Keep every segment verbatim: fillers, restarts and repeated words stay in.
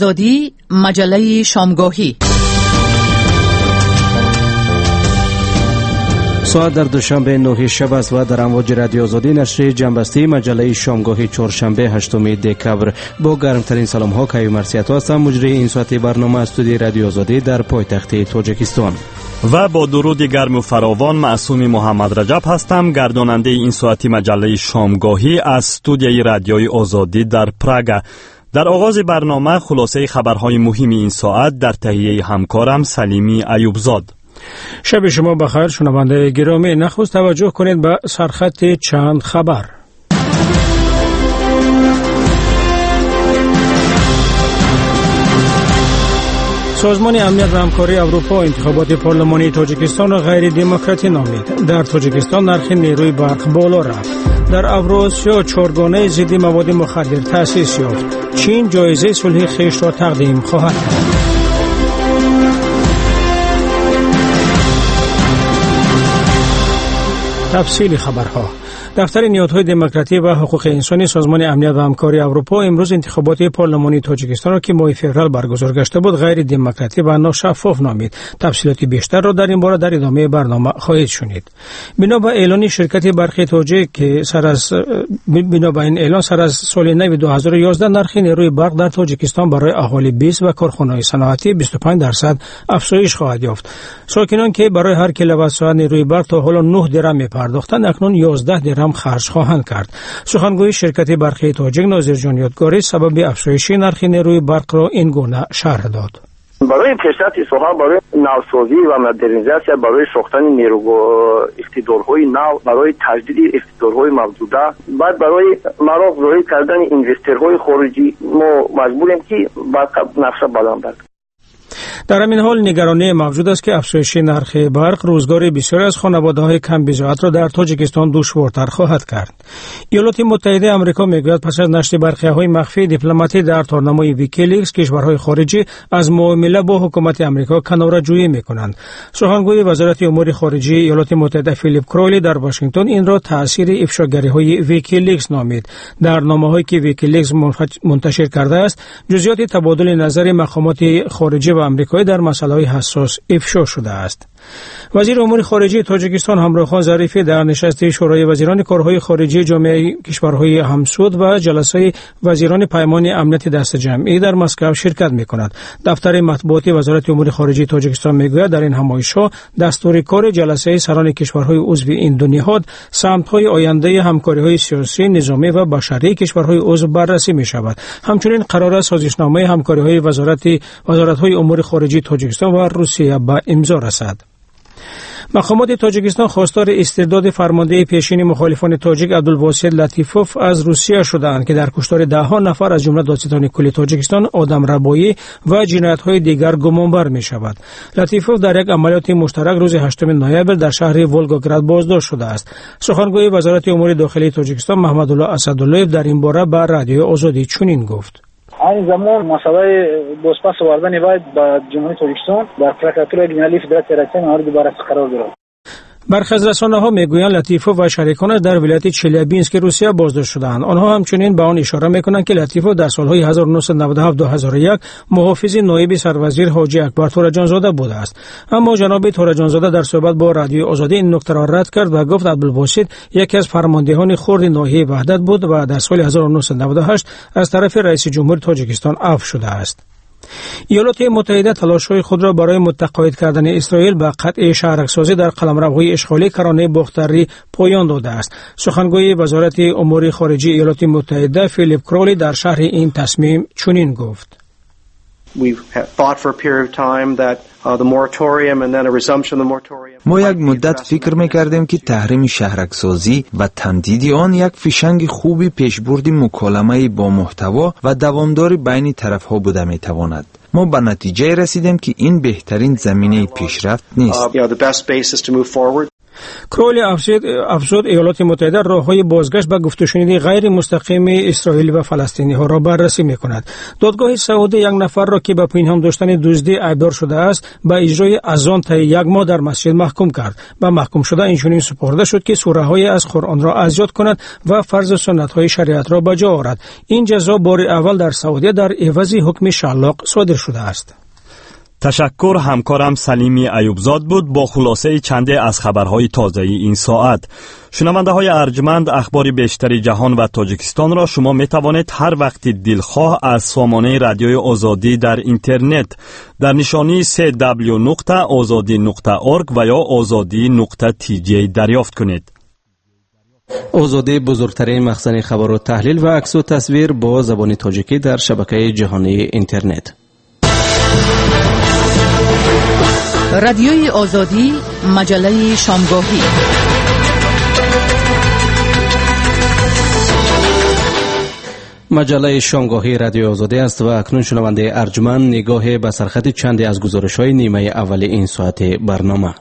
آزادی، مجله شامگاهی. ساعت در دوشنبه نه شب است و در امواج رادیو آزادی نشر جنبسته مجله شامگاهی چهارشنبه هشتم دکبر با گرمترین سلام ها کیوی مرسیاتو هستم، مجری این ساعت برنامه استودیوی رادیو آزادی در پایتخت تاجیکستان. و با درود گرم و فراوان معصوم محمد رجب هستم، گرداننده این ساعتی مجله شامگاهی از استودیوی رادیوی آزادی در پراگ. در آغاز برنامه خلاصه خبرهای مهم این ساعت در تهیه همکارم سلیمی ایوبزاد. شب شما بخیر شنونده گرامی، نخست توجه کنید به سرخط چند خبر. سازمان امنیت و همکاری اروپا انتخابات پارلمانی تاجیکستان را غیر دموکراتی نامید. در تاجیکستان نرخ نیروی برق بالا رفت. در اوراسیا چهارگانه ضد مواد مخدر تأسیس یافت. چین جایزه صلح خویش را تقدیم خواهد کرد. تفصیل خبرها. دفتر نهادهای دموکراتی و حقوق انسانی سازمان امنیت و همکاری اروپا امروز انتخابات پارلمانی تاجیکستان را که ماه فوریه برگزار گشته بود غیر دموکراتی و ناشفاف نامید. تفصیلات بیشتر را در این باره در ادامه برنامه خواهید شنید. بنا به اعلان شرکت برق تاجیک که سر از بنا به این اعلان سر از سال نو دو هزار و یازده نرخ نیروی برق در تاجیکستان برای اهالی بیست و کارخانه‌های صنعتی بیست و پنج درصد افزایش خواهد یافت. ساکنان که برای هر کیلووات ساعت نیروی برق تا حالا نه درم می‌پرداختند اکنون یازده درم خرج خواهند کرد. سخنگوی شرکت برق تاجیک ناظر جان یادگاری سبب افزایش نرخ نیروی برق را این گونه شرح داد. برای پیشرفت سوها، برای نوسازی و مدرنیزاسیون، برای ساختن نیرو اقتدارهای نو، برای تجدید اقتدارهای موجوده، بعد برای مراغ روی کردن اینوسترهای خارجی ما مجبوریم که برق نقشه بلند بکنیم. در همین حال نگرانی موجود است که افزایش نرخ برق روزگار بسیاری از خانواده‌های کم بضاعت را در تاجیکستان دشوارتر خواهد کرد. ایالات متحده آمریکا میگوید پس از نشر برخی‌های مخفی دیپلماتی در تارنمای ویکیلیکس کشورهای خارجی از معامله با حکومت آمریکا کناره‌جویی می‌کنند. سخنگوی وزارت امور خارجه ایالات متحده فیلیپ کرولی در واشنگتن این را تأثیر افشاگری‌های ویکیلیکس نامید. در نامه‌هایی که ویکیلیکس منتشر کرده است جزئیات تبادل نظر مقامات خارجه و آمریکایی در مسائل حساس افشا شده است. وزیر امور خارجه تاجیکستان همراهخان ظریفی در نشست شورای وزیران کارهای خارجی جامعه کشورهای همسود و جلسه وزیران پیمان امنیت دست جمعی در مسکو شرکت می‌کند. دفتر مطبوعاتی وزارت امور خارجه تاجیکستان میگوید در این همایش‌ها دستور کار جلسه سران کشورهای عضو این دو نهاد سمت‌های آینده همکاری‌های سیاسی، نظامی و بشری کشورهای عضو بررسی می‌شود. همچنین قرار است سازشنامه همکاری‌های وزارت وزارت‌های امور خارجه تاجیکستان و روسیه به امضا رسد. مقامات تاجیکستان خواستار استرداد فرمانده پیشین مخالفان تاجیک عبدالباسط لطیفوف از روسیه شدند که در کشتار ده ها نفر از جمله دادستان کل تاجیکستان، آدم ربایی و جنایت‌های دیگر گمانبر می‌شود. لطیفوف در یک عملیات مشترک روز هشتم نوامبر در شهر ولگاگراد بازداشت شده است. سخنگوی وزارت امور داخلی تاجیکستان محمد الله اسدالله در این باره به رادیو آزادی چنین گفت: این زمان مسئله بازپس آوردن باید با جمهوری تاجیکستان در پروکراتور ملی فدراسیون رسمی مورد بررسی قرار گرفت. برخی از رسانه‌ها میگویند لطیفوف و شریکانش در ولایت چلیابینسک روسیه بازداشت شدند. آنها همچنین به آن اشاره میکنند که لطیفوف در سالهای هزار و نهصد و نود و هفت تا دو هزار و یک محافظ نایب سروزیر حاجی اکبر تورجانزاده بوده است. اما جناب تورجانزاده در صحبت با رادیو آزادی این نکته را رد کرد و گفت عبدالباسط یکی از فرماندهان خرد ناحیه وحدت بود و در سال هزار و نهصد و نود و هشت از طرف رئیس جمهور تاجیکستان عفو شده است. ایالات متحده تلاش‌های خود را برای متقاعد کردن اسرائیل به قطع شهرک‌سازی در قلمروهای اشغالی کرانه باختری پایان داده است. سخنگوی وزارت امور خارجه ایالات متحده فیلیپ کرولی در شرح این تصمیم چنین گفت: ما یک مدت فکر می‌کردیم که تحریم شهرک‌سازی و تمدید آن یک فشنگ خوبی پیشبرد مکالمه با محتوا و دوامدار بین طرف‌ها بوده می‌تواند. ما به نتیجه رسیدیم که این بهترین زمینه پیشرفت نیست. کرولی افزود افزود ایالات متحده راههای بازگشت به گفت و شنید غیر مستقیم اسرائیل و فلسطینی ها را بررسی می‌کند. دادگاه سعودی یک نفر را که به پنهان داشتن دزدی ایبدار شده است به اجرای اذان تا یک ماه در مسجد محکوم کرد. به محکوم شده اینچنین سپرده شد که سوره های از قرآن را اذیت کند و فرض سنت های شریعت را به جا آورد. این جزا بار اول در سعودی در عوض حکم شلاق صادر شده است. تشکر. همکارم سلیمی ایوبزاد بود با خلاصه چنده از خبرهای تازه این ساعت. شنونده های ارجمند، اخبار بیشتر جهان و تاجیکستان را شما می توانید هر وقت دلخواه از سامانه رادیوی آزادی در اینترنت در نشانی سه دبلیو نقطه آزادی نقطه اورگ و یا آزادی نقطه تی جی دریافت کنید. آزادی بزرگترین مخزن خبر و تحلیل و عکس و تصویر با زبان تاجیکی در شبکه جهانی اینترنت. رادیوی آزادی، مجله شامگاهی. مجله شامگاهی رادیو آزادی است و اکنون شنونده ارجمند نگاه به سرخط چندی از گزارش‌های نیمه اول این ساعت برنامه.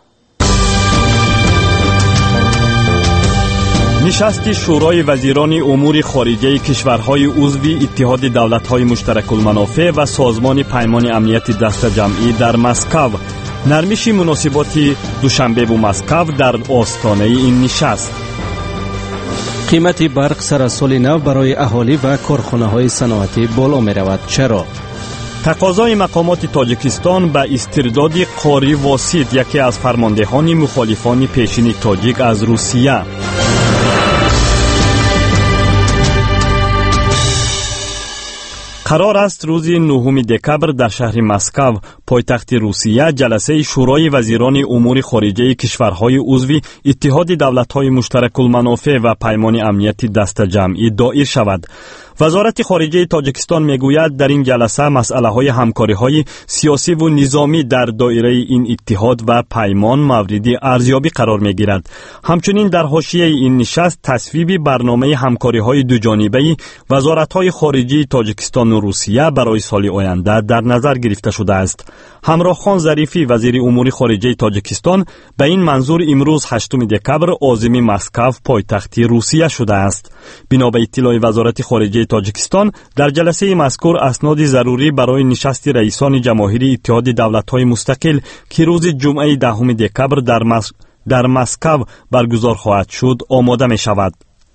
نشست شورای وزیران امور خارجه کشورهای عضو اتحاد دولت‌های مشترک المنافع و سازمان پیمان امنیت دست جمعی در مسکو. نرمش مناسبات دوشنبه و مسکو در آستانه این نشست. قیمت برق سر از سال نو برای اهالی و کارخانه‌های صنعتی بالا می‌رود. چرا؟ تقاضای مقامات تاجیکستان به استرداد قاری واسید، یکی از فرماندهان مخالفان پیشین تاجیک از روسیه. قرار است روز نهم دکبر در شهر مسکو، پایتخت روسیه، جلسه شورای وزیران امور خارجه کشورهای عضو اتحاد دولت‌های مشترک المنافع و پیمان امنیت دست جمعی دایر شود. وزارت خارجه تاجیکستان میگوید در این جلسه مسئله‌های همکاری‌های سیاسی و نظامی در دایره این اتحاد و پیمان مورد ارزیابی قرار می‌گیرد. همچنین در حاشیه این نشست تصویب برنامه همکاری‌های دوجانبه وزارت‌های خارجه تاجیکستان و روسیه برای سال آینده در نظر گرفته شده است. همراه خان ظریفی وزیر امور خارجه تاجیکستان به این منظور امروز هشتم دکبر عازم مسکو پایتخت روسیه شده است. بنا به اطلاع وزارت خارجه تاجیکستان در جلسه مذکور اسناد ضروری برای نشست رئیسان جماهیر اتحاد دولت‌های مستقل که روز جمعه دهم دکبر در مس... در مسکو برگزار خواهد شد آماده می شود.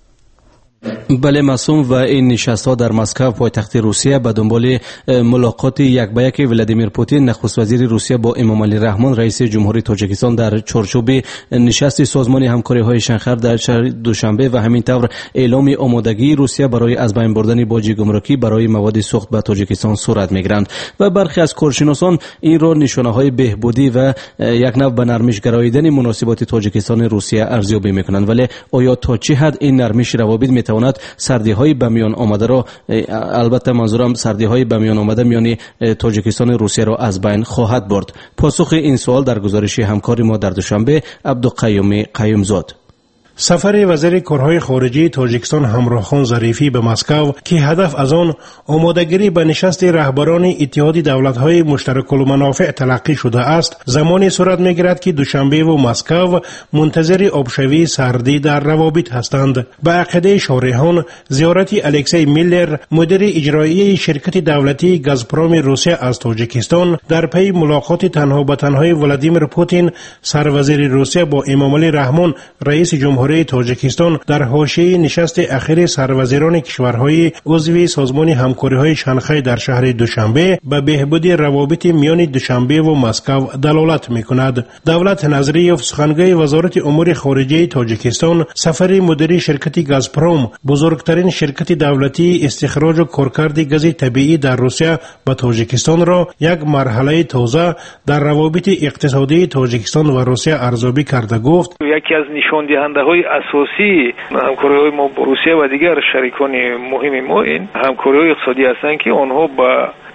بله معصوم، و این نشست‌ها در مسکو پایتخت روسیه به دنبال ملاقات یک به یک ولادیمیر پوتین نخست وزیر روسیه با امام علی رحمان رئیس جمهوری تاجیکستان در چارچوب نشست سازمان همکاری‌های شنخر در شهر دوشنبه و همینطور اعلام آمادگی روسیه برای از بین بردن باج گمرکی برای مواد سوخت به تاجیکستان صورت می‌گیرند و برخی از کارشناسان این را نشانه‌های بهبودی و یک نوع به نرمش گراییدن مناسبات تاجیکستان روسیه ارزیابی می‌کنند. ولی آیا تا چه حد این نرمش روابط می‌تواند سردی‌های به میان آمده را، البته منظورم سردی‌های به میان آمده میان تاجیکستان و روسیه را از بین خواهد برد؟ پاسخ این سوال در گزارش همکار ما در دوشنبه عبدالقیوم قیومزاد. سفر وزیر کارهای خارجه تاجیکستان همراه خان ظریفی به مسکو که هدف از آن آمادگیری به نشست رهبران اتحاد دولت‌های مشترک المنافع تلقی شده است، زمانی صورت می‌گیرد که دوشنبه و مسکو منتظر آبشوی سردی در روابط هستند. به عقیده شارحان، زیارت الکسی میلر مدیر اجرایی شرکت دولتی گازپروم روسیه از تاجیکستان در پی ملاقات تنها به تنهای ولادیمیر پوتین سروزیر روسیه با امام علی رحمان رئیس جمهوری تاجیکستان در حاشیه نشست اخیر سروزیران کشورهای عضو سازمان همکاری‌های شنخای در شهر دوشنبه به بهبود روابط میان دوشنبه و مسکو دلالت می‌کند. دولت نظریف سخنگوی وزارت امور خارجه تاجیکستان سفر مدیر شرکت گازپروم، بزرگترین شرکت دولتی استخراج و کارکرد گاز طبیعی در روسیه، به تاجیکستان را یک مرحله تازه در روابط اقتصادی تاجیکستان و روسیه ارزیابی کرده گفت یکی از نشان دهنده‌های اساسی همکاری‌های ما با روسیه و دیگر شریکان مهم ما این همکاری‌های اقتصادی هستند که آنها با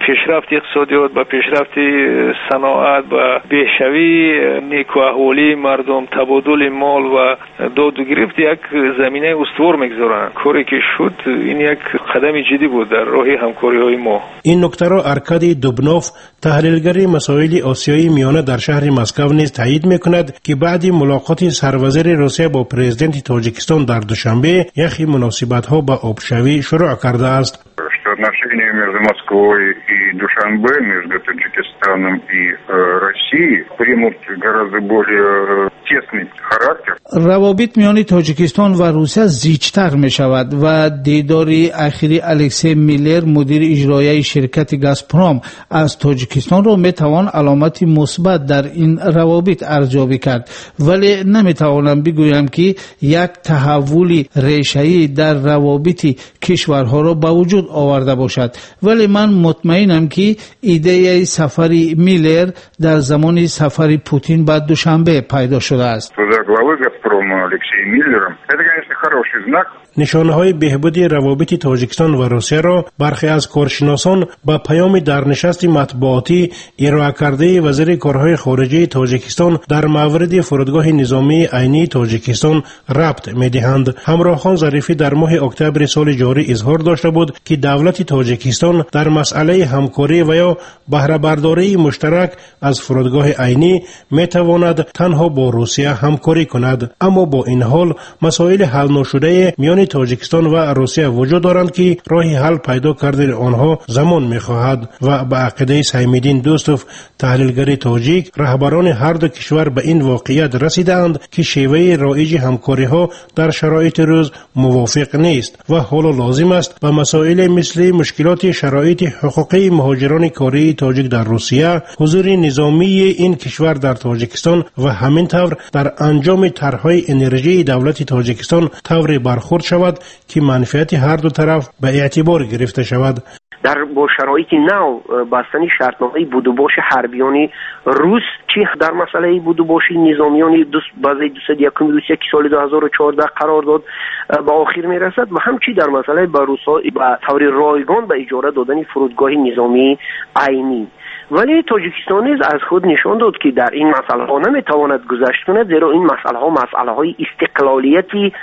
پیشرفت اقتصادیات و پیشرفت صنعت و بهشوی نیک و احوالی مردم، تبادل مال و داد و گرفت یک زمینه استوار میگذارن. کاری که شد این یک قدم جدی بود در راه همکاری های ما. این نکته را ارکادی دوبنوف، تحلیلگر مسائل آسیایی میانه در شهر مسکو نیز تایید میکند که بعد ملاقات سروزیر روسیه با پرزیدنت تاجیکستان در دوشنبه یخی مناسبت ها با آبشوی شروع کرده است. Отношения между Москвой и Душанбе, между Таджикистаном и э, Россией примут гораздо более тесный характер. روابط میان تاجیکستان و روسیه زیچتر می شود و دیداری اخیری الکسی میلر مدیر اجرایی شرکت گازپروم از تاجیکستان را می توان علامتی مثبت در این روابط ارزیابی کرد، ولی نمی توانم بگویم که یک تحول ریشه‌ای در روابط کشورها را به وجود آورده باشد، ولی من مطمئنم که ایده سفری میلر در زمان سفر پوتین به دوشنبه پیدا شده است. نشانه‌های بهبود روابط تاجیکستان و روسیه را برخی از کارشناسان با پیام در نشست مطبوعاتی ارائه کرده وزیر کارهای خارجه تاجیکستان در مورد فرودگاه نظامی عینی تاجیکستان ربط می‌دهند. همراهخان ظریفی در ماه اکتبر سال جاری اظهار داشته بود که دولت تاجیکستان در مسئله همکاری و یا بهره برداری مشترک از فرودگاه عینی می‌تواند تنها با روسیه همکاری کند، اما با این حال مسائل حل نشده میان تاجیکستان و روسیه وجود دارند که راه حل پیدا کردن آنها زمان می‌خواهد و به عقیده سیم‌الدین دوستوف، تحلیلگر تاجیک، رهبران هر دو کشور به این واقعیت رسیدند که شیوه رایج همکاری‌ها در شرایط روز موافق نیست و حالا لازم است به مسائل مثل مشکلات شرایط حقوقی مهاجران کاری تاجیک در روسیه، حضور نظامی این کشور در تاجیکستان و همین طور در انجام طرح‌های انرژی دولت تاجیکستان طور برخورد شود که منفعت هر دو طرف به اعتبار گرفته شود. در با شرایط نو بستن شرطنامه بودوباش حربیانی روس چی در مسئله بودوباش نظامیانی دوست بازی دوست یکم روسیه که سال دو هزار و چهارده قرار داد به آخر میرسد و همچی در مسئله با روسا با طور رایگان به اجاره دادن فرودگاه نظامی عینی. ولی تاجیکستان نیز از خود نشان داد که در این مسئله ها نمیتواند گذشت کند، زیرا این مسئله ها مسئله های استقلالیتی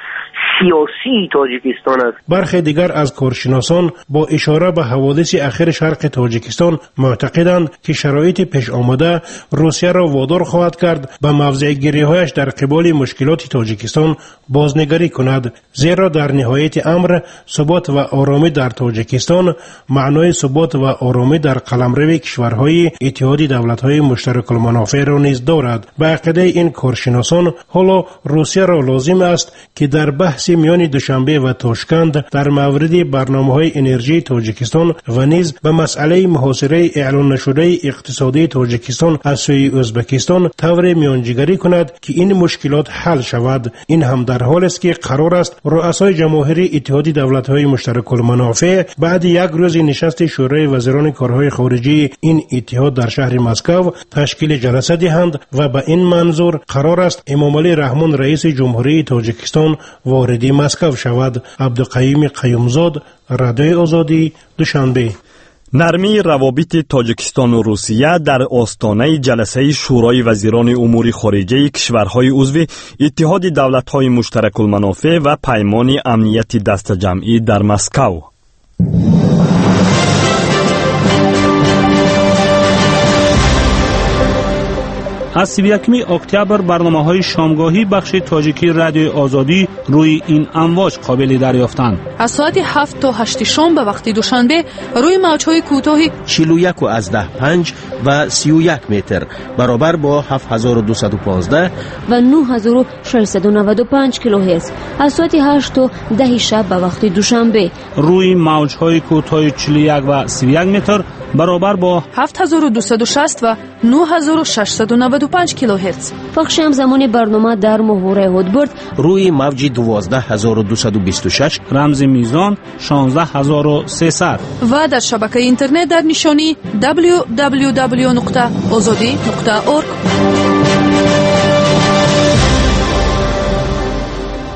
سیاسی تاجیکستان است. برخی دیگر از کارشناسان با اشاره به حوادث اخیر شرق تاجیکستان معتقدند که شرایط پیش آمده روسیه را وادار خواهد کرد به موضع گیری‌هایش در قبال مشکلات تاجیکستان بازنگری کند، زیرا در نهایت امر ثبات و آرامی در تاجیکستان معنای ثبات و آرامی در قلمرو کشورهای اتحاد دولت‌های مشترک المنافع را نیز دارد. به عقیده این کارشناسان حالا روسیه را لازم است که در بحث میان دوشنبه و تاشکند در مورد برنامه‌های انرژی تاجیکستان و نیز به مسئله محاصره اعلان نشده اقتصادی تاجیکستان از سوی ازبکستان طور میانجیگری کند که این مشکلات حل شود. این هم در حالی است که قرار است رؤسای جماهیر اتحاد دولت‌های مشترک المنافع بعد یک روز نشست شورای وزیران کارهای خارجی این اتحاد در شهر مسکو تشکیل جلسه دهند و به این منظور قرار است امامعلی رحمان رئیس جمهوری تاجیکستان واردی مسکو شود. عبدالقیوم قیومزاد، رادیوی آزادی، دوشنبه. نرمی روابط تاجیکستان و روسیه در آستانه جلسه شورای وزیران امور خارجه کشورهای عضو اتحاد دولت‌های مشترک المنافع و پیمان امنیت دست جمعی در مسکو. از سی و یکم اکتبر برنامه‌های شامگاهی بخش تاجیکی رادیوی آزادی روی این امواج قابل دریافتند. از ساعت هفت تا هشت شام به وقت دوشنبه روی موج‌های کوتاه چهل و یک و از ده پنج و سی و یک متر برابر با هفت هزار و دویست و پانزده و نه هزار و ششصد و نود و پنج کیلوهرتز از ساعت هشت تا ده شب به وقت دوشنبه روی موج‌های کوتاه چهل و یک و سی و یک متر برابر با هفت هزار و دویست و شصت و نه هزار و ششصد و نود و پنج کیلوهرتز. پخش همزمان برنامه در محور هودبرد روی موج دوازده هزار و دویست و بیست و شش رمز میزان شانزده هزار و سیصد و در شبکه اینترنت در نشانی دبلیو دبلیو دبلیو نقطه آزادی نقطه اورگ.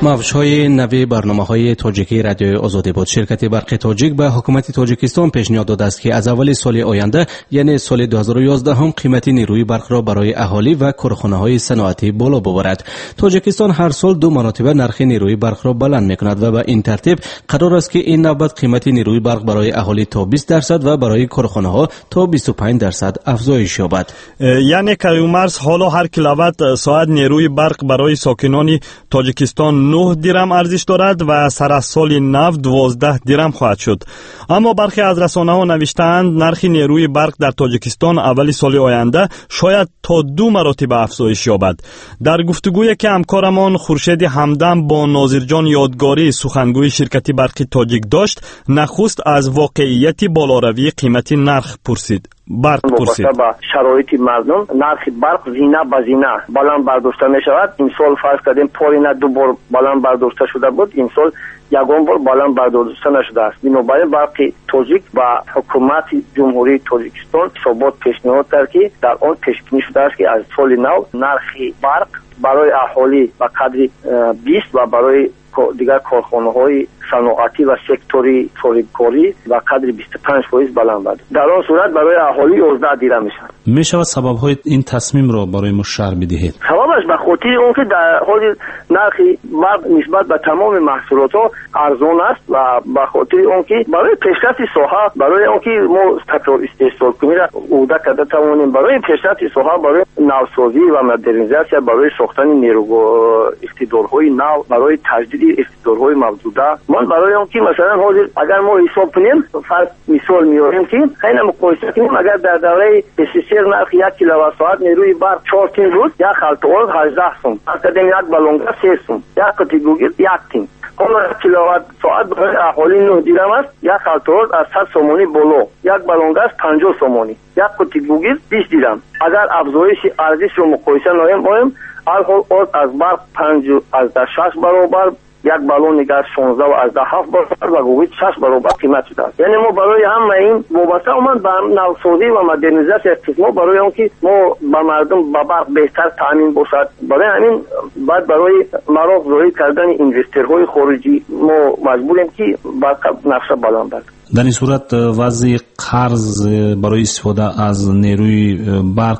مفش‌های نوی برنامه‌های تاجیکی رادیوی آزادی بود. شرکت برق تاجیک به حکومت تاجیکستان پیشنهاد داده است که از اول سال آینده یعنی سال دو هزار و یازده هم قیمت نیروی برق را برای اهالی و کارخانه‌های صنعتی بالا ببرد. تاجیکستان هر سال دو مرتبه نرخ نیروی برق را بلند می‌کند و به این ترتیب قرار است که این نوبت قیمت نیروی برق برای اهالی تا بیست درصد و برای کارخانه‌ها تا بیست و پنج درصد افزایش یابد. یعنی کیومرز حالا هر کیلووات ساعت نیروی برق برای ساکنان تاجیکستان نه درم ارزش دارد و سر از سال نو دوازده درم خواهد شد. اما برخی از رسانه‌ها نوشتند نرخ نیروی برق در تاجیکستان اول سال آینده شاید تا دو مراتب افزایش یابد. در گفتگویی که همکارمان خورشید همدم با ناظر جان یادگاری سخنگوی شرکت برق تاجیک داشت، نخست از واقعیت بالاروی قیمت نرخ پرسید. برق پرسید. با شرایط مردم نرخ برق زینه به زینه بلند برداشته می شود. این سال فرض کردیم پورینا دو بار بلند برداشته شده بود، این سال یگان بار بلند برداشته نشده است. بنابراین برق تاجیک و حکومت جمهوری تاجیکستان ثبات پیشنهاد کرد که در آن پیش بینی شده است که از سال نو نرخ برق برای اهالی به قدر بیست و برای دیگر کارخانه‌های صنعتی و سکتوری تولیدکاری و قدر بیست و پنج درصد بلند بود. در آن صورت برای اهالی یازده درم میشن. میشود سبب‌های این تصمیم را برای ما شرح بدهید؟ سببش به خاطر اون که در حال نرخ برق نسبت به تمام محصولات ارزان است و به خاطر اون که برای پیشرفت ساحه، برای اون که ما تکرار استحصال کنیم را عهده کرده توانیم، برای پیشرفت ساحه، برای نوسازی و مدرنیزاسیون، برای ساختن نیروی اقتدارهای نو، برای تجدید اقتدارهای موجوده، من برای اون که مثلا حاضر اگر ما حساب کنیم فرض مثال میاریم که خیلی مقایسه کنیم، اگر در دوره اسیسر نرخ یک کیلووات ساعت نیروی برق چهار تن بود، یک خلطه‌آز هجده سوم، اگر یک بالونگا سه سوم، یک قطیگوگیر یک تن. حالا یک کیلووات ساعت برای اهالی نه درم است، یک خلطه‌آز از صد سومانی بالا، یک بالونگا پنجاه سومانی، یک قطیگوگیر بیست درم. اگر افزایش ارزش رو مقایسه نماییم، الحال از برق پنج از شش برابر، یک بالون نگاه شانزده و از ده هفت برابر و گوگیت شش برابر قیمت شده است. یعنی ما برای همه این وابسته اومد به نوسازی و مدرنیزاسیون اقتصاد، برای اون که ما به مردم به برق بهتر تامین باشد، برای همین بعد برای مراغ روی کردن اینوسترهای خارجی ما مجبوریم که برق نقشه بلند بد. در این صورت وضع قرض برای استفاده از نیروی برق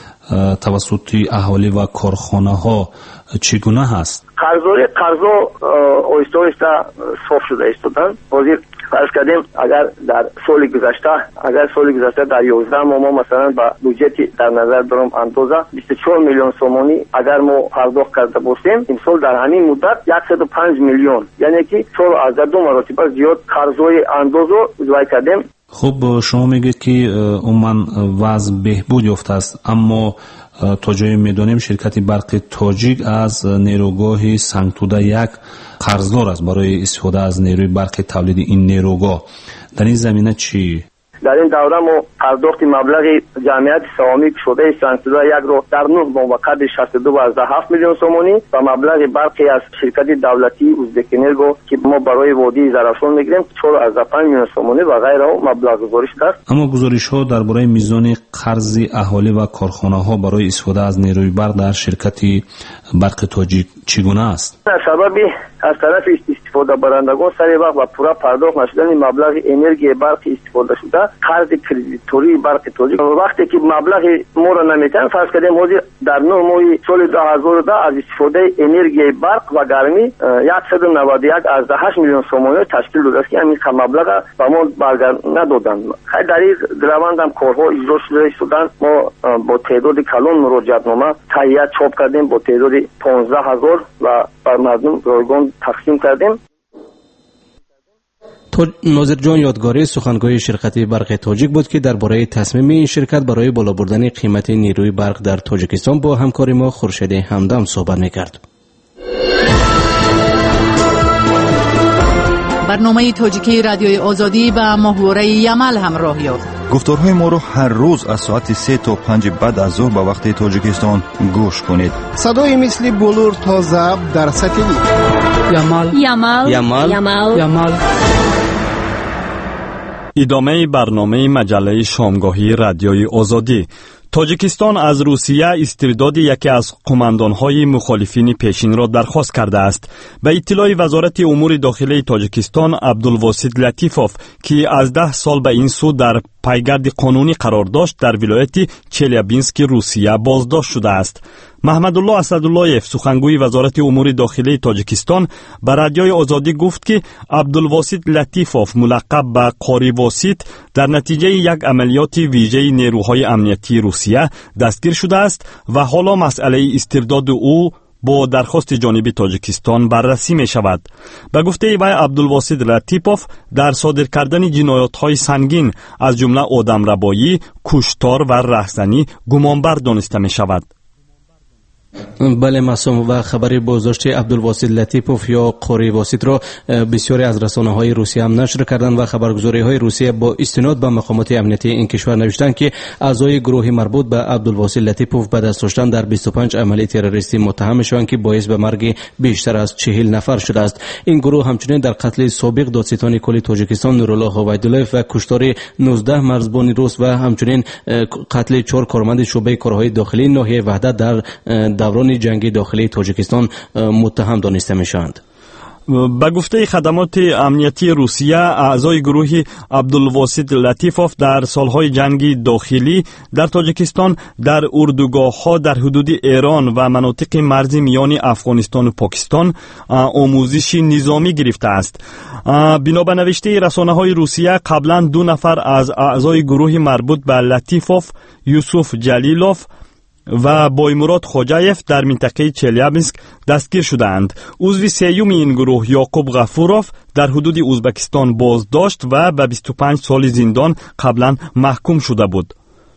توسط اهالی و کارخانه ها چگونه هست؟ قرضای قرضا آیسته آیسته صاف شده ایستادن. وزیر فرض کردیم اگر در سال گذشته اگر سال گذشته در یازده ماه ما مثلا با بودجه در نظر دارم اندازه بیست و چهار میلیون سومانی اگر ما پرداخت کرده باشیم، این سال در همین مدت صد و پنج میلیون، یعنی که سال از دو مرتبه زیاد قرضای اندازه وای کردیم. خب شما میگید که عموما وضع بهبود یافته است، اما تا جایی میدونیم شرکت برق تاجیک از نیروگاه سنگتوده یک قرضدار است برای استفاده از نیروی برق تولید این نیروگاه. در این زمینه چی؟ در این دوره ما پرداخت مبلغ جمعیت سهامی شده سنگتوده یک رو در نه ماه و قدر شصت و دو و هفت میلیون سومانی و مبلغ برقی از شرکت دولتی ازبک‌انرگو که ما برای وادی زرافشان میگیریم چهار و پنج میلیون سومانی و غیره مبلغ گزارش داد. اما گزارش ها درباره میزان قرض اهالی و کارخانه ها برای استفاده از نیروی برق در شرکت برق تاجیک چگونه است؟ سبب از طرف استفاده برندگان سر وقت و پورا پرداخت نشدن مبلغ انرژی برق استفاده شده قرض کردیتوری برق تاجیک وقتی که مبلغ ما را نمیتن فرض کردیم حاضر در نه ماه سال دو هزار و ده از استفاده انرژی برق و گرمی صد و نود و یک از هشت میلیون سومانی تشکیل داده است که همین مبلغ به ما برگرد ندادن. خیلی در این روند هم کارها اجرا شده شدن. ما با تعداد کلان مراجعت نامه تهیه چاپ کردیم با تعداد پانزده هزار و بر مردم رایگان تقسیم کردیم. ناظر جان یادگاری سخنگوی شرکت برق تاجیک بود که درباره تصمیم این شرکت برای بالا بردن قیمت نیروی برق در تاجیکستان با همکار ما خورشید همدم صحبت می‌کرد. برنامه تاجیکی رادیوی آزادی و محوره یمل همراه یافت. گفتارهای ما رو هر روز از ساعت سه تا پنج بعد از ظهر به وقت تاجیکستان گوش کنید. صدای مثل بلور تا ضبط در ساتلیت. یمل یمل یمل یمل یمل. ادامه برنامه مجله شامگاهی رادیوی آزادی. تاجیکستان از روسیه استرداد یکی از قماندانهای مخالفین پیشین را درخواست کرده است. به اطلاع وزارت امور داخلی تاجیکستان، عبدالواسط لطیفوف که از ده سال به این سو در پیگرد قانونی قرار داشت، در ولایت چلیابینسک روسیه بازداشت شده است. محمد الله اسداللهیف، سخنگوی وزارت امور داخلی تاجیکستان، به رادیوی آزادی گفت که عبدالواسط لطیفوف ملقب به قاری واسط در نتیجه یک عملیات ویژه نیروهای امنیتی روسیه دستگیر شده است و حالا مسئله استرداد او با درخواست جانب تاجیکستان بررسی می شود. به گفته وی، عبدالواسط لطیفوف در صادر کردن جنایات‌های سنگین از جمله آدمربایی، کشتار و رهزنی گمانبر دانسته می شود. بله معصوم، و خبری بازداشت عبدالواسط لطیفوف یا قاری واسط را بسیاری از رسانه‌های روسیه هم نشر کردند و خبرگزاری‌های روسیه با استناد به مقامات امنیتی این کشور نوشتند که اعضای گروه مربوط به عبدالواسط لطیفوف به دست داشتن در بیست و پنج عملی تروریستی متهم می‌شوند که باعث به مرگ بیشتر از چهل نفر شده است. این گروه همچنین در قتل سابق دادستان کل تاجیکستان نورالله هویدولایف و کشتار نوزده مرزبان روس و همچنین قتل چهار کارمند شعبه کارهای داخلی ناحیه وحدت در دوران جنگ داخلی تاجیکستان متهم دانسته میشوند. به گفته خدمات امنیتی روسیه، اعضای گروه عبدالواسط لطیفوف در سالهای جنگ داخلی در تاجیکستان در اردوگاه‌ها در حدود ایران و مناطق مرزی میان افغانستان و پاکستان آموزش نظامی گرفته است. بنا به نوشته رسانه‌های روسیه، قبلا دو نفر از اعضای گروه مربوط به لطیفوف، یوسف جلیلوف و بایمراد خوجایف در منطقه چلیابینسک دستگیر شدند. عضو سیوم این گروه یعقوب غفوروف در حدود ازبکستان بازداشت و به بیست و پنج سال زندان قبلا محکوم شده بود.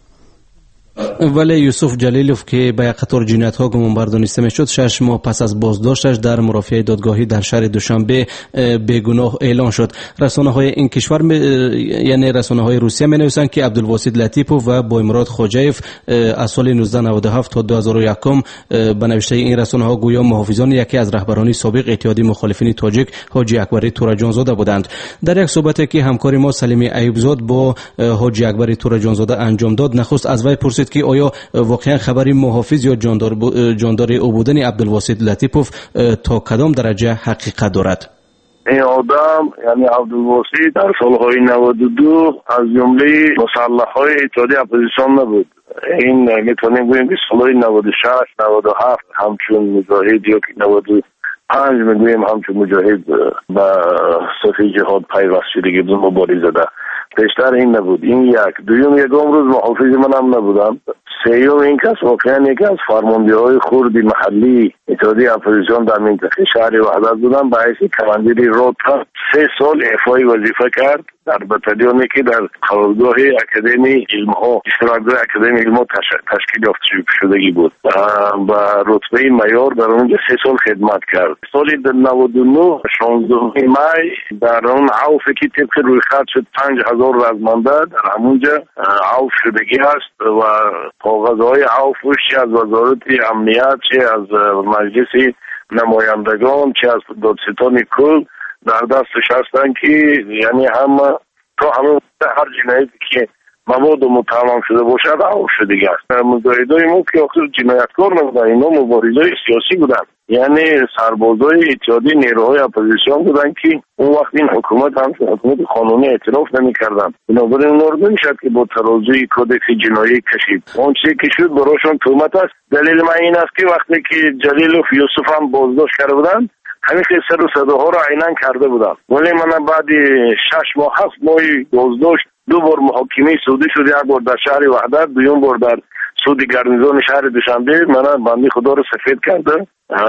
ولی یوسف جلیلوف که به یک قطار جنایت‌ها گمانبر دانسته می‌شد، شش ماه پس از بازداشتش در مرافعه دادگاهی در شهر دوشنبه بیگناه اعلان شد. رسانه‌های این کشور م... یعنی رسانه‌های روسیه می‌نویسند که عبدالواسط لطیفوف و بایمراد خوجایف از سال نوزده نود و هفت تا دو هزار و یک به نوشته این رسانه‌ها گویا محافظان یکی از رهبران سابق اتحاد مخالفین تاجیک حاجی اکبری تورجانزاده بودند. در یک صحبتی که همکار ما سلیمی ایوبزاد با حاجی اکبری تورجانزاده انجام داد، نخست از وی پرسید که آیا واقعا خبری محافظ یا جاندار جاندار او بودن عبدالواسط لطیفوف تا کدام درجه حقیقت دارد؟ این آدم یعنی عبدالواسط در سالهای نود و دو از جمله مسلح‌های اتحادیه اپوزیسیون نبود. این میتونیم بگوییم که سالهای نود و شش نود و هفت همچون مجاهد یا نود و پنج میگوییم همچون مجاهد به صف جهاد پیوست شده بود، مبارزه ده. پیشتر این نبود. این یک. دوم یکم روز محافظ من هم نبودم. سیوم این کس واقعا یکی از فرمانده‌های خردی محلی اتحادیه اپوزیسیون در منطقه شهر وحدت بودم. به حیث کماندیری رتبه سه سال ایفای وظیفه کرد در بتالیونی که در قرارگاه اکادمی علم‌ها اشتراکگاه اکادمی علم‌ها تشکیل یافته شدگی بود و رتبه میار در اونجا سه سال خدمت کرد. سال نود و نه شانزدهم می در اون عوفی که طبق روی خط شد پنج هزار رزمنده در همونجا عوف شدگی است و کاغذهای عوفش چه از وزارت امنیت، چه از مجلس نمایندگان، چه از دادستان کل در دستش هستن که یعنی هم تا همه هر جنایتی که مواد متهم شده باشد عوف شدگی است. مجاهدای ما که آخر جنایتکار نبودن، اینا مبارزای سیاسی بودن، یعنی سربازای اتحادیه نیروهای اپوزیسیون بودن که اون وقت این حکومت هم حکومت قانونی اعتراف نمی‌کردن. بنابراین اونها رو نمی‌شد که با ترازوی کودکس جنایی کشید. اون چیزی که شد براشون تهمت است. دلیل من این است که وقتی که جلیلوف یوسف هم بازداشت کرده بودن، همین سر و صداها رو عیناً کرده بودن. ولی من بعد شش ماه هفت ماه بازداشت دو بار محاکمه سودی شد، یک بار در شهر وحدت، دوم بار در سود گرنیزون شهر دوشنبه. من بنده خدا رو سفید کرده،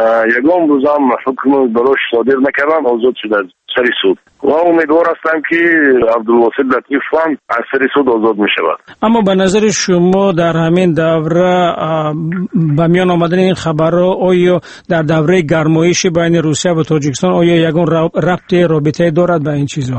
یکم روز هم حکم براش صادر نکردن، آزاد شده از سر سود و امیدوار هستم که عبدالواسط لطیفوف هم از سر سود آزاد می شود. اما به نظر شما در همین دوره به میان آمدن این خبرها آیا در دوره گرمایش بین روسیه و تاجیکستان آیا یگان ربط رابطه دارد به این چیزها؟